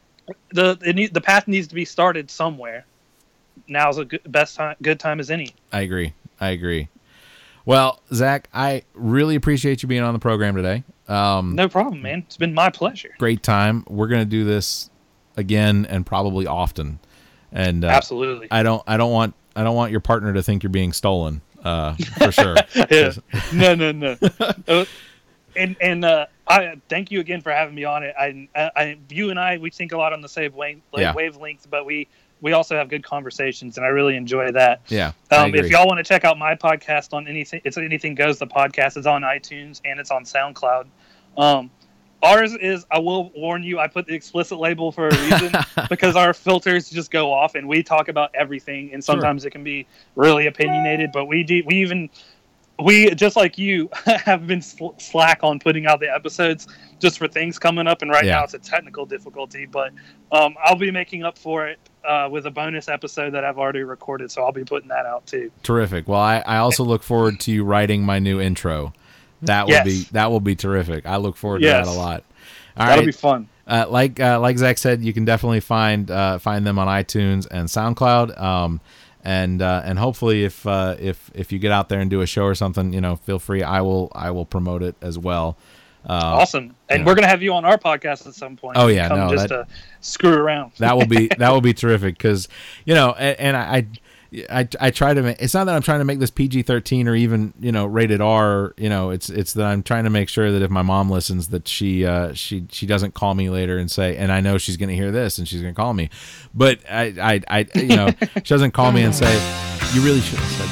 the it need, the path needs to be started somewhere. Now's a good, best time, good time as any. I agree. I agree. Well, Zach, I really appreciate you being on the program today. Um, No problem, man. It's been my pleasure. Great time. We're going to do this again and probably often. And uh, Absolutely. I don't, I don't want, I don't want your partner to think you're being stolen. Uh, for sure. Yeah. No, no, no. Uh, and and uh, I thank you again for having me on it. I, I, you and I, we think a lot on the same wave, like, Yeah. wavelength, but we we also have good conversations, and I really enjoy that. Yeah. I Um, agree. if y'all want to check out my podcast on anything, it's Anything Goes. The podcast is on iTunes and it's on SoundCloud. Um, ours is, I will warn you, I put the explicit label for a reason because our filters just go off and we talk about everything, and sometimes it can be really opinionated. But we do, we even we just like you have been sl- slack on putting out the episodes just for things coming up, and right Yeah. now it's a technical difficulty. But um, I'll be making up for it uh, with a bonus episode that I've already recorded, so I'll be putting that out too. Terrific. Well, I, I also look forward to you writing my new intro. That will Yes. be that will be terrific. I look forward Yes. to that a lot. All That'll right. be fun. Uh, like uh, like Zach said, you can definitely find uh, find them on iTunes and SoundCloud. Um, and uh, and hopefully, if uh, if if you get out there and do a show or something, you know, feel free. I will I will promote it as well. Uh, Awesome. And yeah. we're gonna have you on our podcast at some point. Oh, yeah, Come no, just that- to screw around. that will be that will be terrific because you know, and, and I, I I I try to make, it's not that I'm trying to make this P G thirteen or even, you know, rated R, you know, it's it's that I'm trying to make sure that if my mom listens that she uh she she doesn't call me later and say, and I know she's going to hear this and she's going to call me, but I I I you know, she doesn't call me and say, you really should have said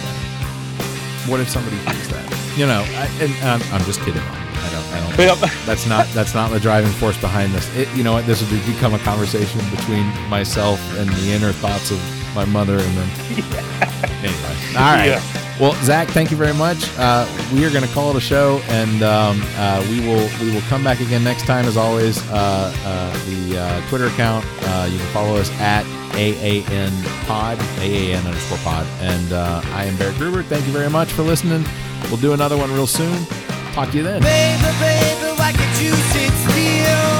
that. What if somebody thinks that? You know, I, and I'm, I'm just kidding. I don't I don't Yep. that's not that's not the driving force behind this. It, you know what? This would become a conversation between myself and the inner thoughts of my mother, and then anyway. All right. Yeah. Well, Zach, thank you very much. Uh, we are going to call it a show, and um, uh, we will we will come back again next time. As always, uh, uh, the uh, Twitter account, uh, you can follow us at A A N Pod, A A N underscore Pod, and uh, I am Barrett Gruber. Thank you very much for listening. We'll do another one real soon. Talk to you then. Baby, baby, why can't you sit still?